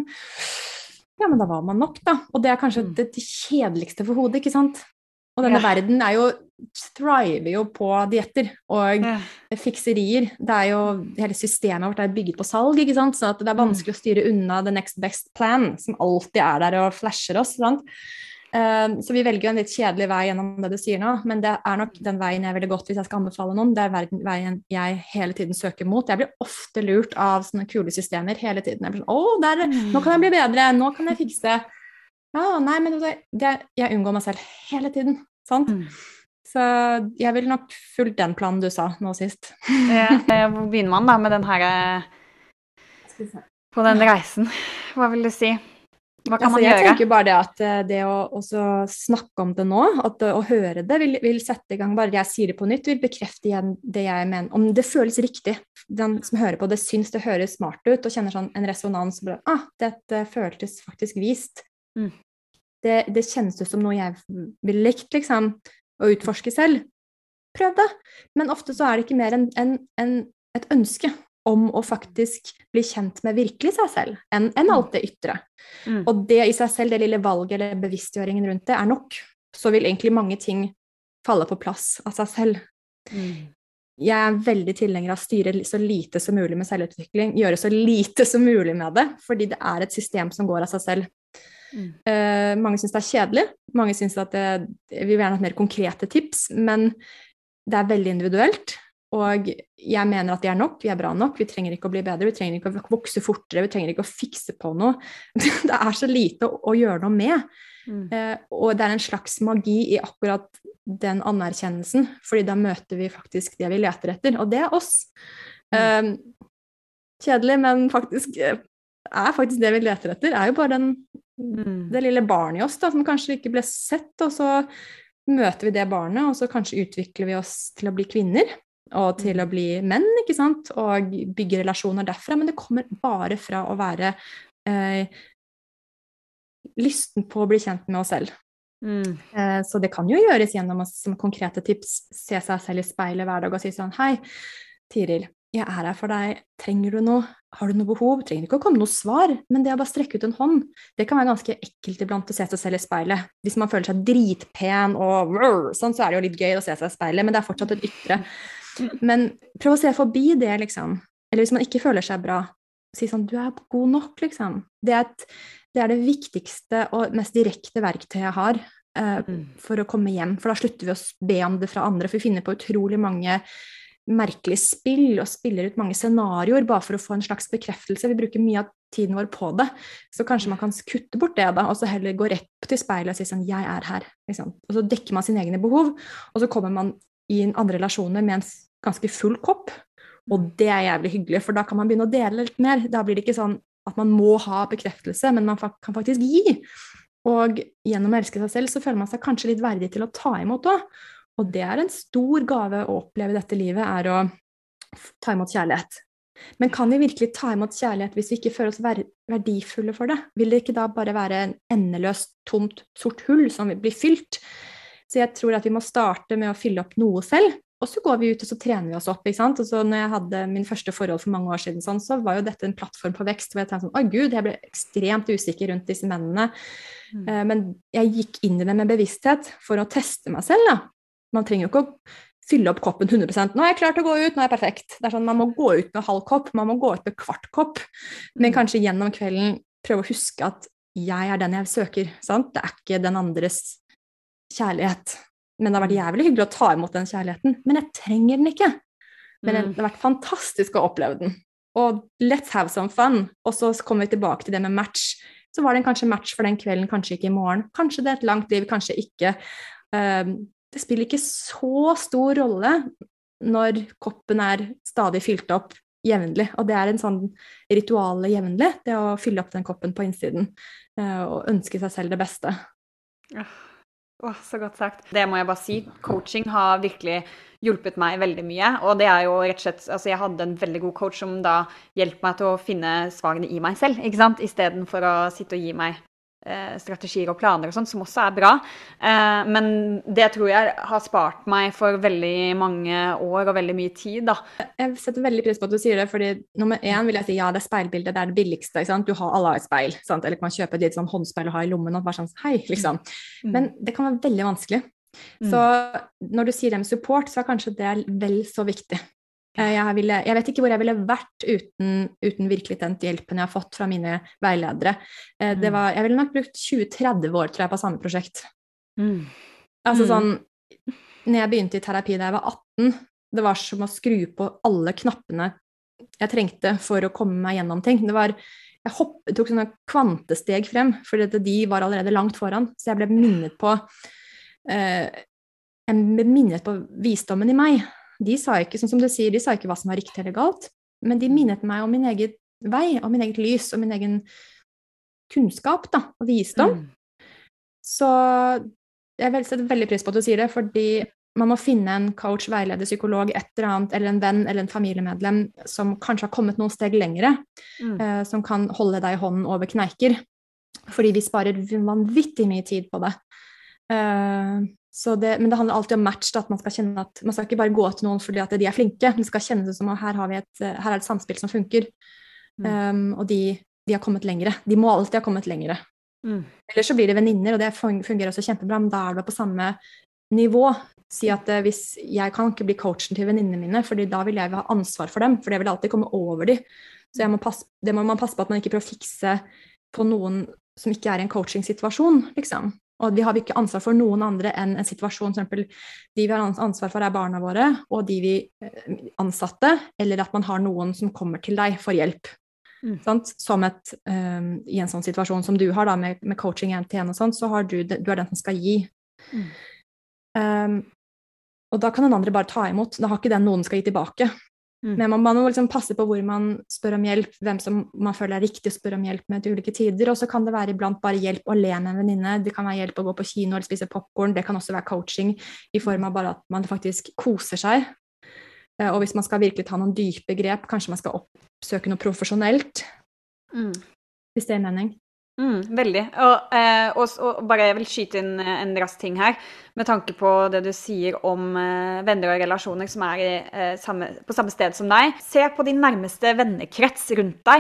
ja, men da var man nok da, og det er kanskje det, det kjedeligste for hodet, ikke sant? Og denne ja. verden er jo, thriver jo på dietter og ja. fikserier, det er jo, hele systemet vårt er bygget på salg, ikke sant? Så at det er vanskelig å styre unna the next best plan, som alltid er der og flasher oss, sant? Uh, så vi velger en litt kjedelig vei gjennom det du sier nå, men det er nok den veien jeg ville gått hvis jeg skal anbefale noen, det er veien jeg hele tiden søker mot. Jeg blir ofte lurt av sånne kule systemer hele tiden. Jeg blir sånn, åh, der, nå kan jeg bli bedre, nå kan jeg fikse. Ja, nei, men det, det, jeg unngår meg selv hele tiden, sant? Mm. Så jeg vil nok fulgt den planen du sa nå sist. Ja, hvor begynner man da med den her, på den reisen? Hva vil du si? Hva kan altså, man jeg gjøre? Jeg tenker bare det at det å også snakke om det nå, at å høre det vil, vil sette i gang, bare jeg sier det på nytt, vil bekrefte igjen det jeg mener. Om det føles riktig, den som hører på det syns det høres smart ut, og kjenner sånn en resonans, og bare, ah, dette føltes faktisk vist. Mm. Det, det kjennes ut som noe jeg vil likt, liksom, å utforske selv. Prøv det. Men ofte så er det ikke mer enn en, en, et ønske om å faktisk bli kjent med virkelig seg selv, enn, enn alt det ytre. Mm. Og det i seg selv, det lille valget eller bevisstgjøringen rundt det, er nok. Så vil egentlig mange ting falle på plass av seg selv. Mm. Jeg er veldig tilhenger av å styre så lite som mulig med selvutvikling, gjøre så lite som mulig med det, fordi det er et system som går av seg selv. Mm. Uh, mange synes det er kjedelig, mange synes at det, vi vil gjerne ha mer konkrete tips, men det er veldig individuelt. Og jeg mener at det er nok, vi er bra nok, vi trenger ikke å bli bedre, vi trenger ikke å vokse fortere, vi trenger ikke å fikse på noe. Det er så lite å, å gjøre noe med. Mm. Eh, og det er en slags magi i akkurat den anerkjennelsen, fordi da møter vi faktisk det vi leter etter, og det er oss. Mm. Eh, kjedelig, men faktisk er faktisk det vi leter etter, er jo bare den, mm. det lille barnet i oss da, som kanskje ikke ble sett, og så møter vi det barnet, og så kanskje utvikler vi oss til å bli kvinner, og til å bli menn, ikke sant? Og bygge relasjoner derfra, men det kommer bare fra å være eh, lysten på å bli kjent med oss selv. Mm. Eh, så det kan jo gjøres gjennom som konkrete tips, se seg selv i speilet hver dag og si sånn, hei, Tiril, jeg er her for deg, trenger du noe? Har du noe behov? Trenger ikke å komme noe svar, men det er bare å strekke ut en hånd. Det kan være ganske ekkelt iblant å se seg selv i speilet. Hvis man føler seg dritpen og rrr, sånn, så er det jo litt gøy å se seg i speilet, men det er fortsatt et ytre. Men prøv å se forbi det, liksom. Eller hvis man ikke føler seg bra, si sånn, du er god nok, liksom. Det er, et, det er det viktigste og mest direkte verktøyet jeg har uh, mm. for å komme hjem. For da slutter vi å be om det fra andre, for vi finner på utrolig mange merkelige spill og spiller ut mange scenarioer bare for å få en slags bekreftelse. Vi bruker mye av tiden vår på det. Så kanskje man kan kutte bort det da, og så heller gå rett til speilet og si sånn, jeg er her. Liksom. Og så dekker man sine egne behov, og så kommer man i en andre relasjoner med en ganske full kopp. Og det er jævlig hyggelig, for da kan man begynne å dele litt mer. Da blir det ikke sånn at man må ha bekreftelse, men man kan faktisk gi. Og gjennom å elske seg selv, så føler man seg kanskje litt verdig til å ta imot også. Og det er en stor gave å oppleve i dette livet, er å ta imot kjærlighet. Men kan vi virkelig ta imot kjærlighet hvis vi ikke føler oss verdifulle for det? Vil det ikke da bare være en endeløst, tomt, sort hull som blir fylt? Så jeg tror at vi må starte med å fylle opp noe selv, og så går vi ut og så trener vi oss opp, ikke sant? Og så når jeg hadde min første forhold for mange år siden, sånn, så var jo dette en plattform på vekst, hvor jeg tenkte sånn, å Gud, jeg ble ekstremt usikker rundt disse mennene. Mm. Uh, men jeg gikk inn i det med bevissthet for å teste meg selv, da. Man trenger jo ikke å fylle opp koppen hundre prosent. Nå er jeg klar til å gå ut, nå er jeg perfekt. Det er sånn, man må gå ut med halv kopp, man må gå ut med kvart kopp, men mm. kanskje gjennom kvelden prøve å huske at jeg er den jeg søker, sant? Det er ikke den andres kjærlighet. Men det har vært jævlig hyggelig å ta imot den kjærligheten, men jeg trenger den ikke. Men mm. det har vært fantastisk å oppleve den. Og let's have some fun. Og så kommer vi tilbake til det med match. Så var det kanskje match for den kvelden, kanskje ikke i morgen. Kanskje det er et langt liv, kanskje ikke. Um, det spiller ikke så stor rolle når koppen er stadig fylt opp jevnlig. Og det er en sånn rituale jevnlig, det å fylle opp den koppen på innsiden. Uh, og ønske seg selv det beste. Ja. Åh, så godt sagt. Det må jeg bare si. Coaching har virkelig hjulpet meg veldig mye, og det er jo rett og slett, altså jeg hadde en veldig god coach som da hjelper meg til å finne svarene i meg selv, ikke sant? I stedet for å sitte og gi meg eh, strategier og planer og sånt, som også er bra. Eh, men det tror jeg har spart meg for veldig mange år og veldig mye tid, da. Jeg setter veldig pris på at du sier det, fordi nummer én vil jeg si, ja, det er speilbildet, det er det billigste, ikke sant? Du har alle har et speil, sant? Eller kan man kjøpe et sånn håndspeil og ha i lommen og bare sånn, hei, liksom. Men det kan være veldig vanskelig. Så når du sier det med support, så er kanskje det vel så viktig. Jeg, ville, jeg vet ikke hvor jeg ville vært uten, uten virkelig den hjelpen jeg har fått fra mine veiledere. Det var, jeg ville nok brukt tjue til tretti år, tror jeg, på samme prosjekt. Mm. Altså sånn, når jeg begynte i terapi da jeg var atten, det var som å skru på alle knappene jeg trengte for å komme meg gjennom ting. Det var, jeg hoppet, tok sånne kvantesteg frem, for de var allerede langt foran, så jeg ble minnet på Uh, jeg ble minnet på visdommen i meg. De sa ikke, sånn som du sier, de sa ikke hva som var riktig eller galt, men de minnet meg om min egen vei, om min egen lys, om min egen kunnskap da, og visdom. Mm. Så jeg setter veldig pris på at du sier det, fordi man må finne en coach, veileder, psykolog, et eller annet, eller en venn eller en familiemedlem som kanskje har kommet noen steg lengre, mm. uh, som kan holde deg i hånden over kneiker, fordi vi sparer vanvittig mye tid på det. Uh, så det, men det handler alltid om match, da, at man skal kjenne at man skal ikke bare gå til noen fordi at de er flinke, men det skal kjennes som at her, har vi et, her er et samspill som funker, mm. um, og de, de har kommet lengre, de må alltid ha kommet lengre, mm. Ellers så blir det venninner, og det fungerer også kjempebra, men da er det på samme nivå. Si at uh, hvis jeg kan ikke bli coachen til venninnene mine, fordi da vil jeg ha ansvar for dem, for det vil alltid komme over dem, så jeg må passe, det må man passe på at man ikke prøver å fikse på noen som ikke er i en coaching-situasjon, liksom. Og vi har ikke ansvar for noen andre enn en situasjon, for eksempel de vi har ansvar for er barna våre, og de vi ansatte, eller at man har noen som kommer til deg for hjelp. Mm. Sant? Som et, um, i en sånn situasjon som du har da, med, med coaching en til en og sånn, så har du, du er den som skal gi. Mm. Um, og da kan den andre bare ta imot, da har ikke den noen skal gi tilbake. Mm. Men man, man må liksom passe på hvor man spør om hjelp, hvem som man føler er riktig å spørre om hjelp med til ulike tider, og så kan det være iblant bare hjelp å le med en venninne, det kan være hjelp å gå på kino eller spise popcorn, det kan også være coaching i form av bare at man faktisk koser seg, og hvis man skal virkelig ta noen dype grep, kanskje man skal oppsøke noe profesjonelt, mm. hvis det er mening. Mm, veldig, og, eh, og, og bare jeg vil skyte inn en rask ting her, med tanke på det du sier om eh, venner og relasjoner som er i, eh, samme, på samme sted som deg. Se på din nærmeste vennekrets rundt deg.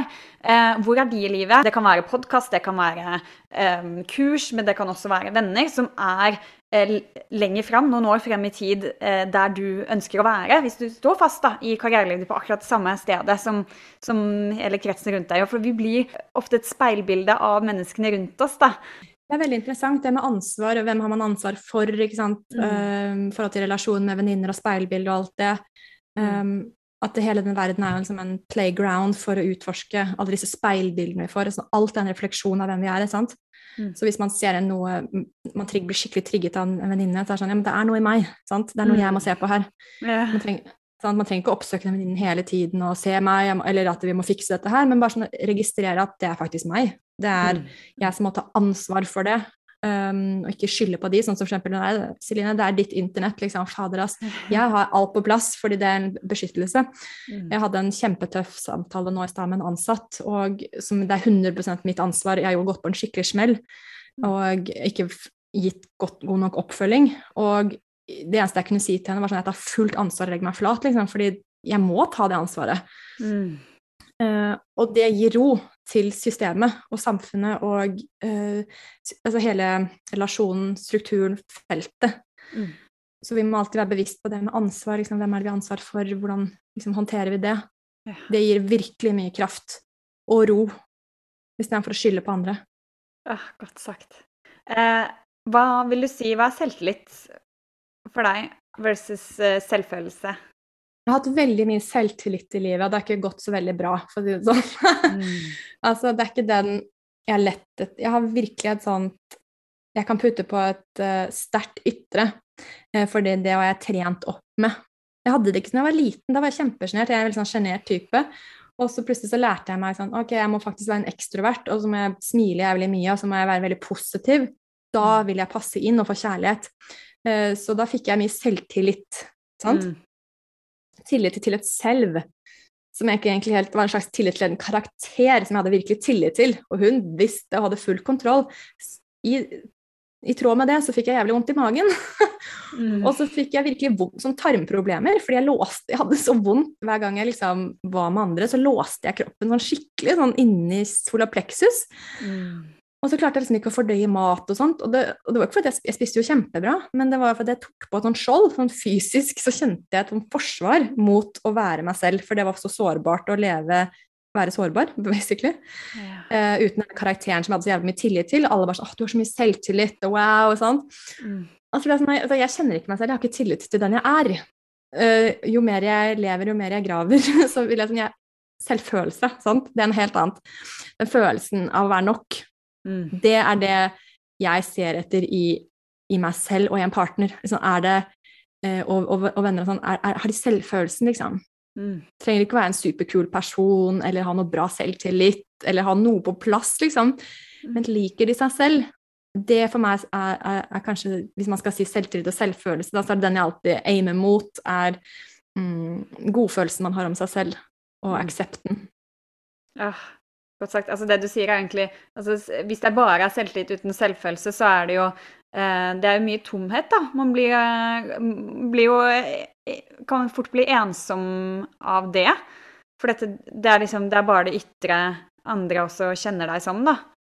Eh, hvor er de i livet? Det kan være podcast, det kan være eh, kurs, men det kan også være venner som er eh, lenger frem, noen år frem i tid, eh, der du ønsker å være, hvis du står fast da, i karrierelivet på akkurat samme stedet som, som hele kretsen rundt deg. For vi blir ofte et speilbilde av menneskene rundt oss da. Det er veldig interessant, det med ansvar, og hvem har man ansvar for, ikke sant? Mm. Um, forhold til relasjon med venninner og speilbilder og alt det. Um, at det hele den verden er liksom en playground for å utforske alle disse speilbildene vi får. Så alt er en refleksjon av hvem vi er, ikke sant? Mm. Så hvis man ser en noe, man trigger, blir skikkelig trigget av en venninne, så er det sånn, ja, men det er noe i meg, sant? Det er noe mm. jeg må se på her. Yeah. Man trenger, sant? Man trenger ikke oppsøke den venninnen hele tiden og se meg, eller at vi må fikse dette her, men bare sånn registrere at det er faktisk meg. Det er jeg som må ta ansvar for det, um, og ikke skylde på de, sånn som for eksempel, nei, Celine, det er ditt internett, liksom, fader ass. Jeg har alt på plass, fordi det er en beskyttelse. Mm. Jeg hadde en kjempetøff samtale nå i stedet med en ansatt, og som det er hundre prosent mitt ansvar. Jeg har jo gått på en skikkelig smell, og ikke gitt godt, god nok oppfølging, og det eneste jeg kunne si til henne var sånn at jeg tar fullt ansvar og legger meg flat, liksom, fordi jeg må ta det ansvaret. Mm. Uh, og det gir ro til systemet og samfunnet og uh, altså hele relasjonen, strukturen, feltet. Mm. Så vi må alltid være bevisst på det med ansvar, liksom, hvem er det vi har ansvar for, hvordan liksom, håndterer vi det? Ja. Det gir virkelig mye kraft og ro, i stedet for å skylde på andre. Ah, godt sagt. Eh, hva vil du si, hva er selvtillit for deg versus uh, selvfølelse? Jeg har hatt veldig mye selvtillit i livet, og det har ikke gått så veldig bra, for å si det sånn. Mm. Altså, det er ikke den jeg har lettet. Jeg har virkelig et sånt, jeg kan putte på et uh, sterkt ytre, uh, fordi det har jeg trent opp med. Jeg hadde det ikke når jeg var liten, da var jeg kjempegenert, jeg er en veldig sånn genert type, og så plutselig så lærte jeg meg sånn, ok, jeg må faktisk være en ekstrovert, og så må jeg smile jævlig mye, og så må jeg være veldig positiv. Da vil jeg passe inn og få kjærlighet. Uh, så da fikk jeg mye selvtillit, sant? Mm. Tillit til et selv, som jeg ikke egentlig helt var en slags tillit til en karakter som jeg hadde virkelig tillit til, og hun visste og hadde full kontroll. I, i tråd med det så fikk jeg jævlig vondt i magen, mm. og så fikk jeg virkelig vondt, sånn tarmproblemer, fordi jeg låste, jeg hadde så vondt hver gang jeg liksom var med andre, så låste jeg kroppen sånn skikkelig, sånn inni solar plexus. Mm. Og så klarte jeg liksom ikke å fordøye mat og sånt, og det, og det var ikke fordi jeg, jeg spiste jo kjempebra, men det var fordi jeg tok på et sånt skjold, sånn fysisk, så kjente jeg et sånt forsvar mot å være meg selv, for det var så sårbart å leve, være sårbar, basically, ja. uh, uten den karakteren som jeg hadde så jævlig mye tillit til. Alle bare sånn, åh, du har så mye selvtillit, og wow, og sånn. Mm. Altså, det er sånn, jeg, altså, jeg kjenner ikke meg selv, jeg har ikke tillit til den jeg er. Uh, jo mer jeg lever, jo mer jeg graver, så vil jeg sånn, jeg, selvfølelse, sant? Det er en helt annet. Den følelsen av å være nok. Mm. Det er det jeg ser etter i, i meg selv og i en partner. Liksom, er det, eh, og, og, og venner og sånn, er, er, har de selvfølelsen, liksom? Mm. Trenger ikke være en superkul person, eller ha noe bra selvtillit, eller ha noe på plass, liksom. Mm. Men liker de seg selv? Det for meg er, er, er kanskje, hvis man skal si selvtillit og selvfølelse, da så er det den jeg alltid aimer mot, er mm, godfølelsen man har om seg selv, og mm. aksepten. Ja. Godt sagt. Altså det du sier er egentlig, altså hvis det bare er selvtillit uten selvfølelse, så er det jo, eh, det er jo mye tomhet da. Man blir, blir jo, kan fort bli ensom av det. For dette, det er liksom, det er bare det ytre andre også kjenner deg som da.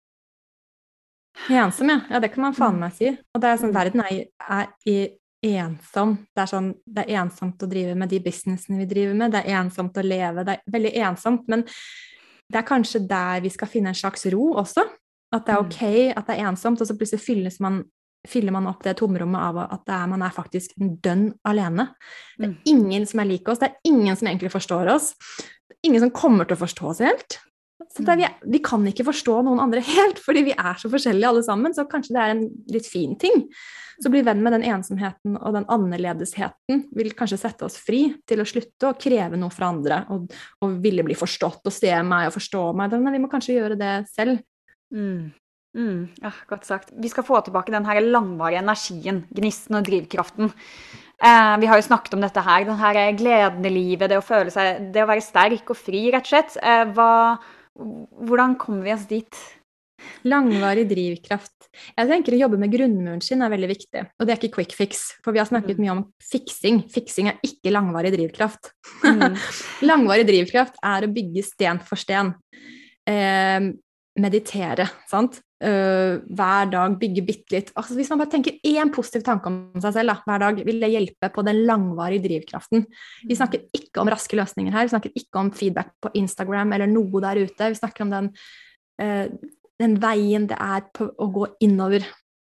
Ensom, ja. Ja, det kan man faen meg si. Og det er sånn, verden er, er ensom. Det er sånn, det er ensomt å drive med de businessene vi driver med. Det er ensomt å leve. Det er veldig ensomt, men det er kanskje der vi skal finne en slags ro også, at det er ok, at det er ensomt, og så plutselig fylles man, fyller man opp det tomrommet av at det er, man er faktisk dønn alene. Det er ingen som er like oss, det er ingen som egentlig forstår oss, det er ingen som kommer til å forstå oss helt. Så det er, vi, vi kan ikke forstå noen andre helt, fordi vi er så forskjellige alle sammen, så kanskje det er en litt fin ting. Så bli venn med den ensomheten og den annerledesheten vil kanskje sette oss fri til å slutte å kreve noe fra andre, og, og ville bli forstått og se meg og forstå meg. Men vi må kanskje gjøre det selv. Mm. Mm. Ja, godt sagt. Vi skal få tilbake den her langvarige energien, gnisten og drivkraften. Eh, vi har jo snakket om dette her, den her gleden i livet, det å føle seg, det å være sterk og fri, rett og slett. Eh, hva, hvordan kommer vi oss dit? Langvarig drivkraft. Jeg tenker å jobbe med grunnmuren sin er veldig viktig, og det er ikke quick fix, for vi har snakket mye om fiksing. Fiksing er ikke langvarig drivkraft. Mm. Langvarig drivkraft er å bygge sten for sten. eh, meditere, sant? Uh, hver dag bygge bitte litt. Altså, hvis man bare tenker én positiv tanke om seg selv da, hver dag, vil det hjelpe på den langvarige drivkraften. Vi snakker ikke om raske løsninger her, vi snakker ikke om feedback på Instagram eller noe der ute, vi snakker om den, uh, den veien det er på å gå innover.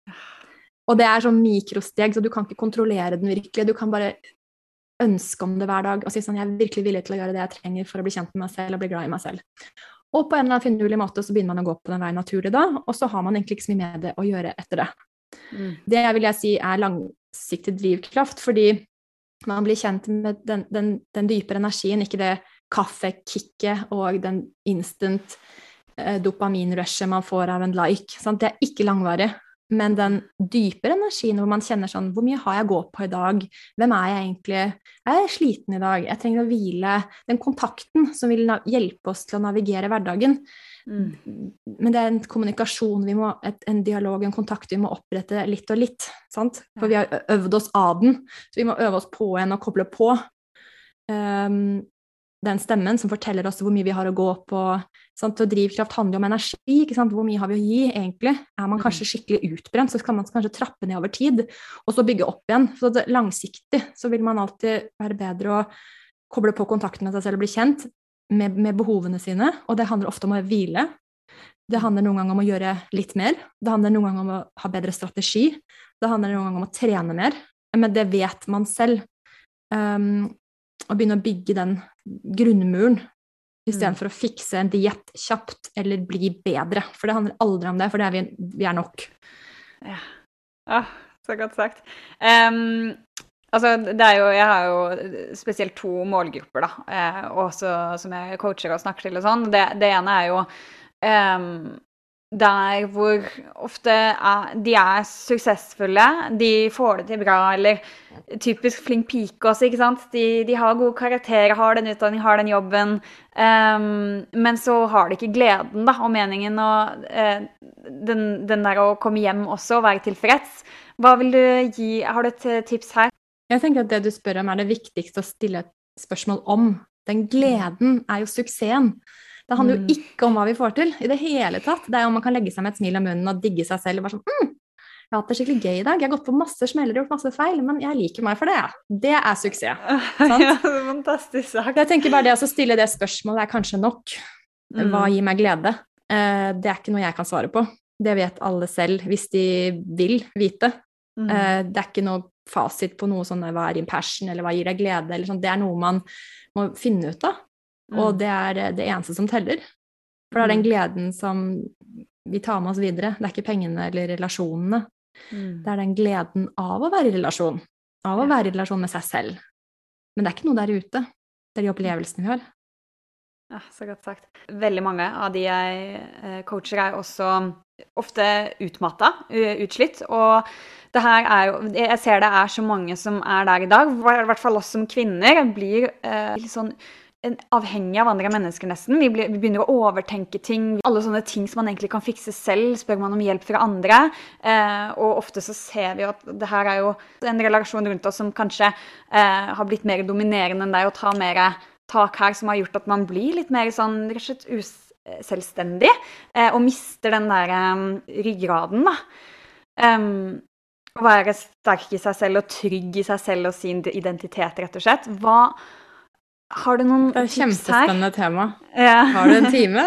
Og det er sånn mikrosteg, så du kan ikke kontrollere den virkelig, du kan bare ønske om det hver dag, og si sånn, jeg er virkelig villig til å gjøre det jeg trenger for å bli kjent med meg selv og bli glad i meg selv. Og på en eller annen finurlig måte så begynner man å gå på den veien naturlig da, og så har man egentlig ikke så mye med det å gjøre etter det. Mm. Det vil jeg si er langsiktig drivkraft, fordi man blir kjent med den, den, den dypere energien, ikke det kaffekikket og den instant eh, dopaminrushet man får av en like. Sant? Det er ikke langvarig. Men den dypere energien hvor man kjenner sånn, hvor mye har jeg gått på i dag? Hvem er jeg egentlig? Jeg er sliten i dag, jeg trenger å hvile. Den kontakten som vil hjelpe oss til å navigere hverdagen. Mm. Men det er en kommunikasjon, vi må, et, en dialog, en kontakt vi må opprette litt og litt. Sant? For vi har øvd oss av den, så vi må øve oss på en og koble på. Um, den stemmen som forteller oss hvor mye vi har å gå på, sant? Og drivkraft handler om energi, ikke sant? Hvor mye har vi å gi egentlig? Er man kanskje skikkelig utbrent, så kan man kanskje trappe ned over tid, og så bygge opp igjen. Så det, langsiktig så vil man alltid være bedre å koble på kontakten med seg selv og bli kjent med, med behovene sine, og det handler ofte om å hvile. Det handler noen ganger om å gjøre litt mer, det handler noen ganger om å ha bedre strategi, det handler noen ganger om å trene mer, men det vet man selv. Um, og begynne å bygge den grunnmuren i stedet mm. for å fikse en diett kjapt eller bli bedre, for det handler aldri om det, for det er vi, vi er nok. Ja, ah, så godt sagt. Um, altså, det er jo, jeg har jo spesielt to målgrupper da, eh, også som jeg coacher og snakker til og sånn. Det, det ene er jo um, der hvor ofte er, de er suksessfulle, de får det til bra, eller typisk flink pike også, ikke sant? De, de har gode karakterer, har den utdanningen, har den jobben, um, men så har de ikke gleden da, og meningen, og uh, den, den der å komme hjem også, og være tilfreds. Hva vil du gi, har du et tips her? Jeg tenker at det du spør om er det viktigste å stille et spørsmål om. Den gleden er jo suksessen. Det handler jo ikke om hva vi får til, i det hele tatt. Det er om man kan legge seg med et smil om munnen og digge seg selv og bare sånn, mm, jeg har hatt det skikkelig gøy i dag, jeg har gått på masse smeller og gjort masse feil, men jeg liker meg for det. Det er suksess. Sant? Ja, det er fantastisk sagt. Jeg tenker bare det å stille det spørsmålet er kanskje nok. Hva gir meg glede? Det er ikke noe jeg kan svare på. Det vet alle selv, hvis de vil vite. Mm. Det er ikke noe fasit på noe sånn, hva er din passion, eller hva gir deg glede, eller sånn. Det er noe man må finne ut av. Og det er det eneste som teller. For det er den gleden som vi tar med oss videre. Det er ikke pengene eller relasjonene. Mm. Det er den gleden av å være i relasjon. Av å være i relasjon med seg selv. Men det er ikke noe der ute. Det er de opplevelsene vi har. Ja, så godt sagt. Veldig mange av de jeg coacher er også ofte utmattet, utslitt. Og det her er jo, jeg ser det er så mange som er der i dag, i hvert fall oss som kvinner, blir eh, litt sånn avhengig av andre mennesker nesten. Vi, blir, vi begynner å overtenke ting. Alle sånne ting som man egentlig kan fikse selv, spør man om hjelp fra andre. Eh, og ofte så ser vi at det her er jo en relasjon rundt oss som kanskje eh, har blitt mer dominerende enn deg, og tar mer tak her, som har gjort at man blir litt mer sånn, rett og slett uselvstendig, eh, og mister den der um, ryggraden da. Um, å være sterk i seg selv, og trygg i seg selv og sin identitet, rett og slett. Hva har du noen tips her? Det er et kjempespennende tema. Ja. Har du en time?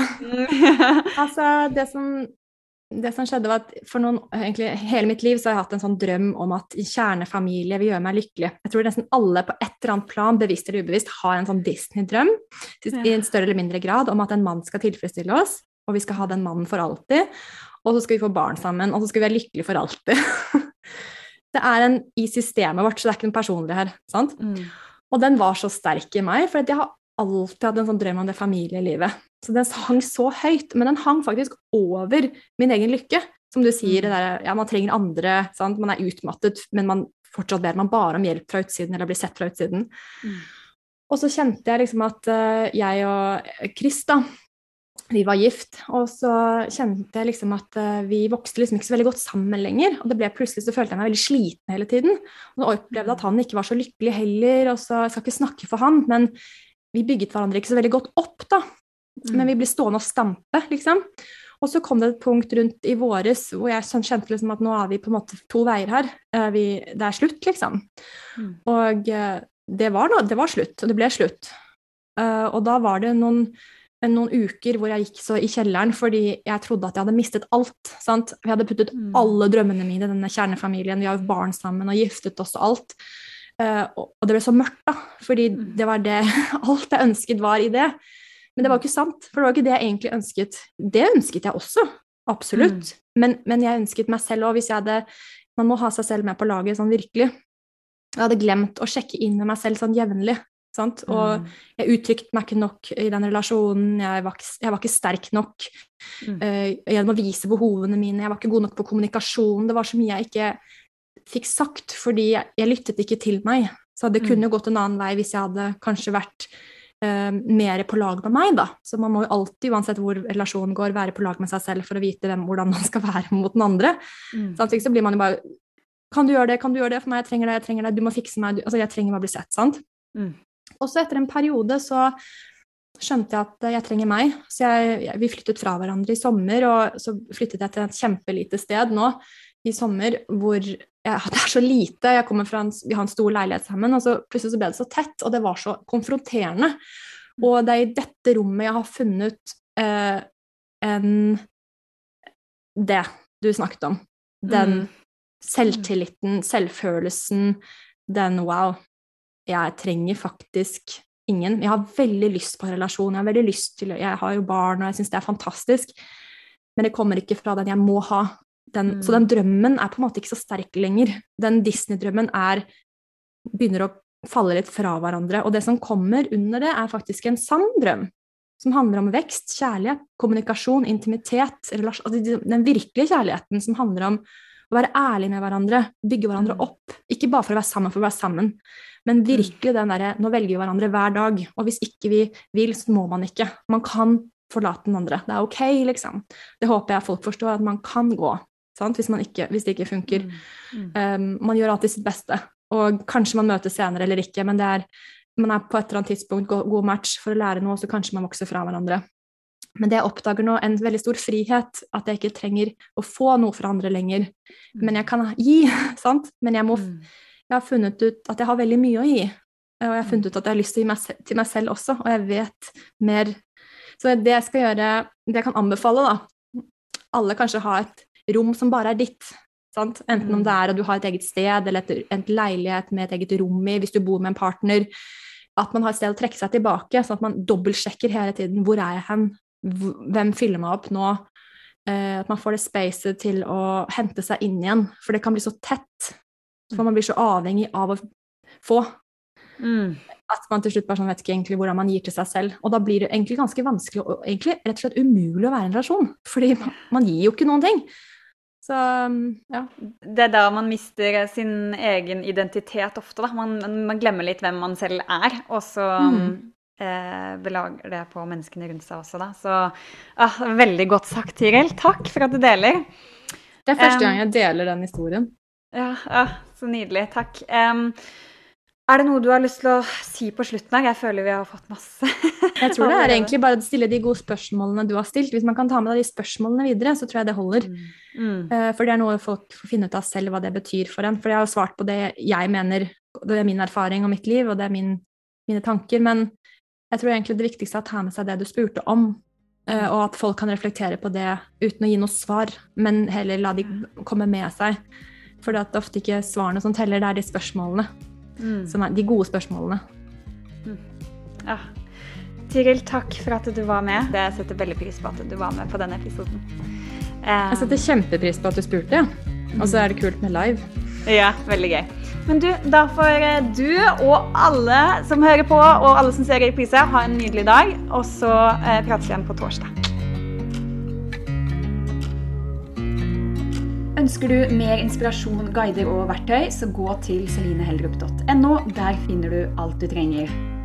Altså, det som, det som skjedde var at for noen, egentlig hele mitt liv så har jeg hatt en sånn drøm om at kjernefamilie vil gjøre meg lykkelig. Jeg tror nesten alle på et eller annet plan, bevisst eller ubevisst, har en sånn Disney-drøm i en større eller mindre grad om at en mann skal tilfredsstille oss, og vi skal ha den mannen for alltid, og så skal vi få barn sammen, og så skal vi være lykkelige for alltid. Det er en i systemet vårt, så det er ikke noe personlig her, sant? Mm. Og den var så sterk i meg, for jeg har alltid hatt en sånn drøm om det familielivet. Så den hang så høyt, men den hang faktisk over min egen lykke. Som du sier, det der, ja, man trenger andre, sant? Man er utmattet, men man fortsatt ber man bare om hjelp fra utsiden, eller blir sett fra utsiden. Mm. Og så kjente jeg liksom at uh, jeg og Chris da, vi var gift, og så kjente jeg liksom at uh, vi vokste liksom ikke så veldig godt sammen lenger, og det ble plutselig så følte jeg meg veldig sliten hele tiden, og jeg opplevde at han ikke var så lykkelig heller, og så jeg skal ikke snakke for han, men vi bygget hverandre ikke så veldig godt opp da, men vi blir stående og stampe, liksom. Og så kom det et punkt rundt i våres hvor jeg sånn kjente liksom at nå er vi på en måte to veier her. Vi, det er slutt, liksom. Mm. Og det var, no, det var slutt, og det ble slutt. Uh, og da var det noen, noen uker hvor jeg gikk så i kjelleren fordi jeg trodde at jeg hadde mistet alt, sant? Vi hadde puttet mm. alle drømmene mine i denne kjernefamilien, vi har jo barn sammen og giftet oss og alt. Uh, og, og det ble så mørkt da, fordi mm. det var det, alt jeg ønsket var i det. Men det var ikke sant, for det var ikke det jeg egentlig ønsket. Det ønsket jeg også, absolutt. Mm. Men, men jeg ønsket meg selv også, hvis jeg hadde, man må ha seg selv med på laget sånn virkelig. Jeg hadde glemt å sjekke inn med meg selv sånn jevnlig, sant? Og mm. jeg uttrykte meg ikke nok i den relasjonen, jeg var, jeg var ikke sterk nok. Mm. Uh, jeg må vise behovene mine, jeg var ikke god nok på kommunikasjon, det var så mye jeg ikke fikk sagt, fordi jeg, jeg lyttet ikke til meg. Så det kunne jo gått en annen vei hvis jeg hadde kanskje vært Uh, mer på lag med meg da, så man må jo alltid, uansett hvor relasjonen går, være på lag med seg selv for å vite hvem, hvordan man skal være mot den andre. Mm. Samtidig så blir man jo bare, kan du gjøre det, kan du gjøre det for meg, jeg trenger det, jeg trenger det, du må fikse meg, du, altså jeg trenger bare bli sett, sant? Mm. Og så etter en periode så skjønte jeg at jeg trenger meg, så jeg, jeg, vi flyttet fra hverandre i sommer, og så flyttet jeg til et kjempelite sted nå i sommer, hvor jeg, det er så lite, jeg kommer fra en, vi har en stor leilighet sammen, og så plutselig så ble det så tett, og det var så konfronterende. Og det er i dette rommet jeg har funnet eh, en, det du snakket om. Den mm. selvtilliten, selvfølelsen, den wow, jeg trenger faktisk ingen. Jeg har veldig lyst på en relasjon, jeg har veldig lyst til, jeg har jo barn, og jeg synes det er fantastisk, men det kommer ikke fra den jeg må ha. Den, mm. Så den drømmen er på en måte ikke så sterk lenger. Den Disney-drømmen er, begynner å falle litt fra hverandre, og det som kommer under det er faktisk en sann drøm, som handler om vekst, kjærlighet, kommunikasjon, intimitet, relasjon, altså den virkelige kjærligheten som handler om å være ærlig med hverandre, bygge hverandre opp, ikke bare for å være sammen for å være sammen, men virkelig den der, nå velger vi hverandre hver dag, og hvis ikke vi vil, så må man ikke. Man kan forlate den andre, det er ok, liksom. Det håper jeg folk forstår, at man kan gå. Sant? Hvis, man ikke, hvis det ikke funker. Mm. Mm. Um, man gjør alltid sitt beste, og kanskje man møtes senere eller ikke, men det er, man er på et eller annet tidspunkt god, god match for å lære noe, så kanskje man vokser fra hverandre. Men det jeg oppdager nå, en veldig stor frihet, at jeg ikke trenger å få noe fra andre lenger, mm. men jeg kan gi, sant? Men jeg, må, jeg har funnet ut at jeg har veldig mye å gi, og jeg har funnet ut at jeg har lyst til å gi meg, til meg selv også, og jeg vet mer. Så det jeg skal gjøre, det jeg kan anbefale da, alle kanskje har et rom som bare er ditt, sant? Enten om det er at du har et eget sted, eller et, et leilighet med et eget rom i, hvis du bor med en partner, at man har et sted å trekke seg tilbake, sånn at man dobbeltsjekker hele tiden, hvor er jeg hen? Hvem fyller meg opp nå? Eh, at man får det spacet til å hente seg inn igjen, for det kan bli så tett, for man blir så avhengig av å få. Mm. At man til slutt bare sånn vet ikke egentlig hvordan man gir til seg selv, og da blir det egentlig ganske vanskelig og egentlig rett og slett umulig å være en relasjon, fordi man, man gir jo ikke noen ting. Så, ja. Det er da man mister sin egen identitet ofte da. Man, man glemmer litt hvem man selv er, og så mm. eh, belager det på menneskene rundt seg også da. Så ah, veldig godt sagt, Tiril. Takk for at du deler. Det er første um, gang jeg deler den historien. Ja, ah, så nydelig. Takk. Um, er det noe du har lyst til å si på slutten her? Jeg føler vi har fått masse. Jeg tror det er egentlig bare å stille de gode spørsmålene du har stilt. Hvis man kan ta med deg de spørsmålene videre, så tror jeg det holder. Mm. Mm. Uh, for det er noe folk får finne ut av selv hva det betyr for en. For jeg har svart på det jeg mener, det er min erfaring og mitt liv, og det er min, mine tanker. Men jeg tror egentlig det viktigste er å ta med seg det du spurte om, uh, og at folk kan reflektere på det uten å gi noe svar, men heller la de komme med seg. For det er ofte ikke svarene som teller, det er de spørsmålene. Mm. Som er de gode spørsmålene. Mm. Ja. Tiril, takk for at du var med. Det setter veldig pris på at du var med på denne episoden. Um, Jeg setter kjempepris på at du spurte, ja. Og så er det kult med live. Ja, veldig gøy. Men du, da får du og alle som hører på, og alle som ser reprise, ha en nydelig dag, og så eh, prates vi igjen på torsdag. Ønsker du mer inspirasjon, guider og verktøy, så gå til celine heldrup punktum no. Der finner du alt du trenger.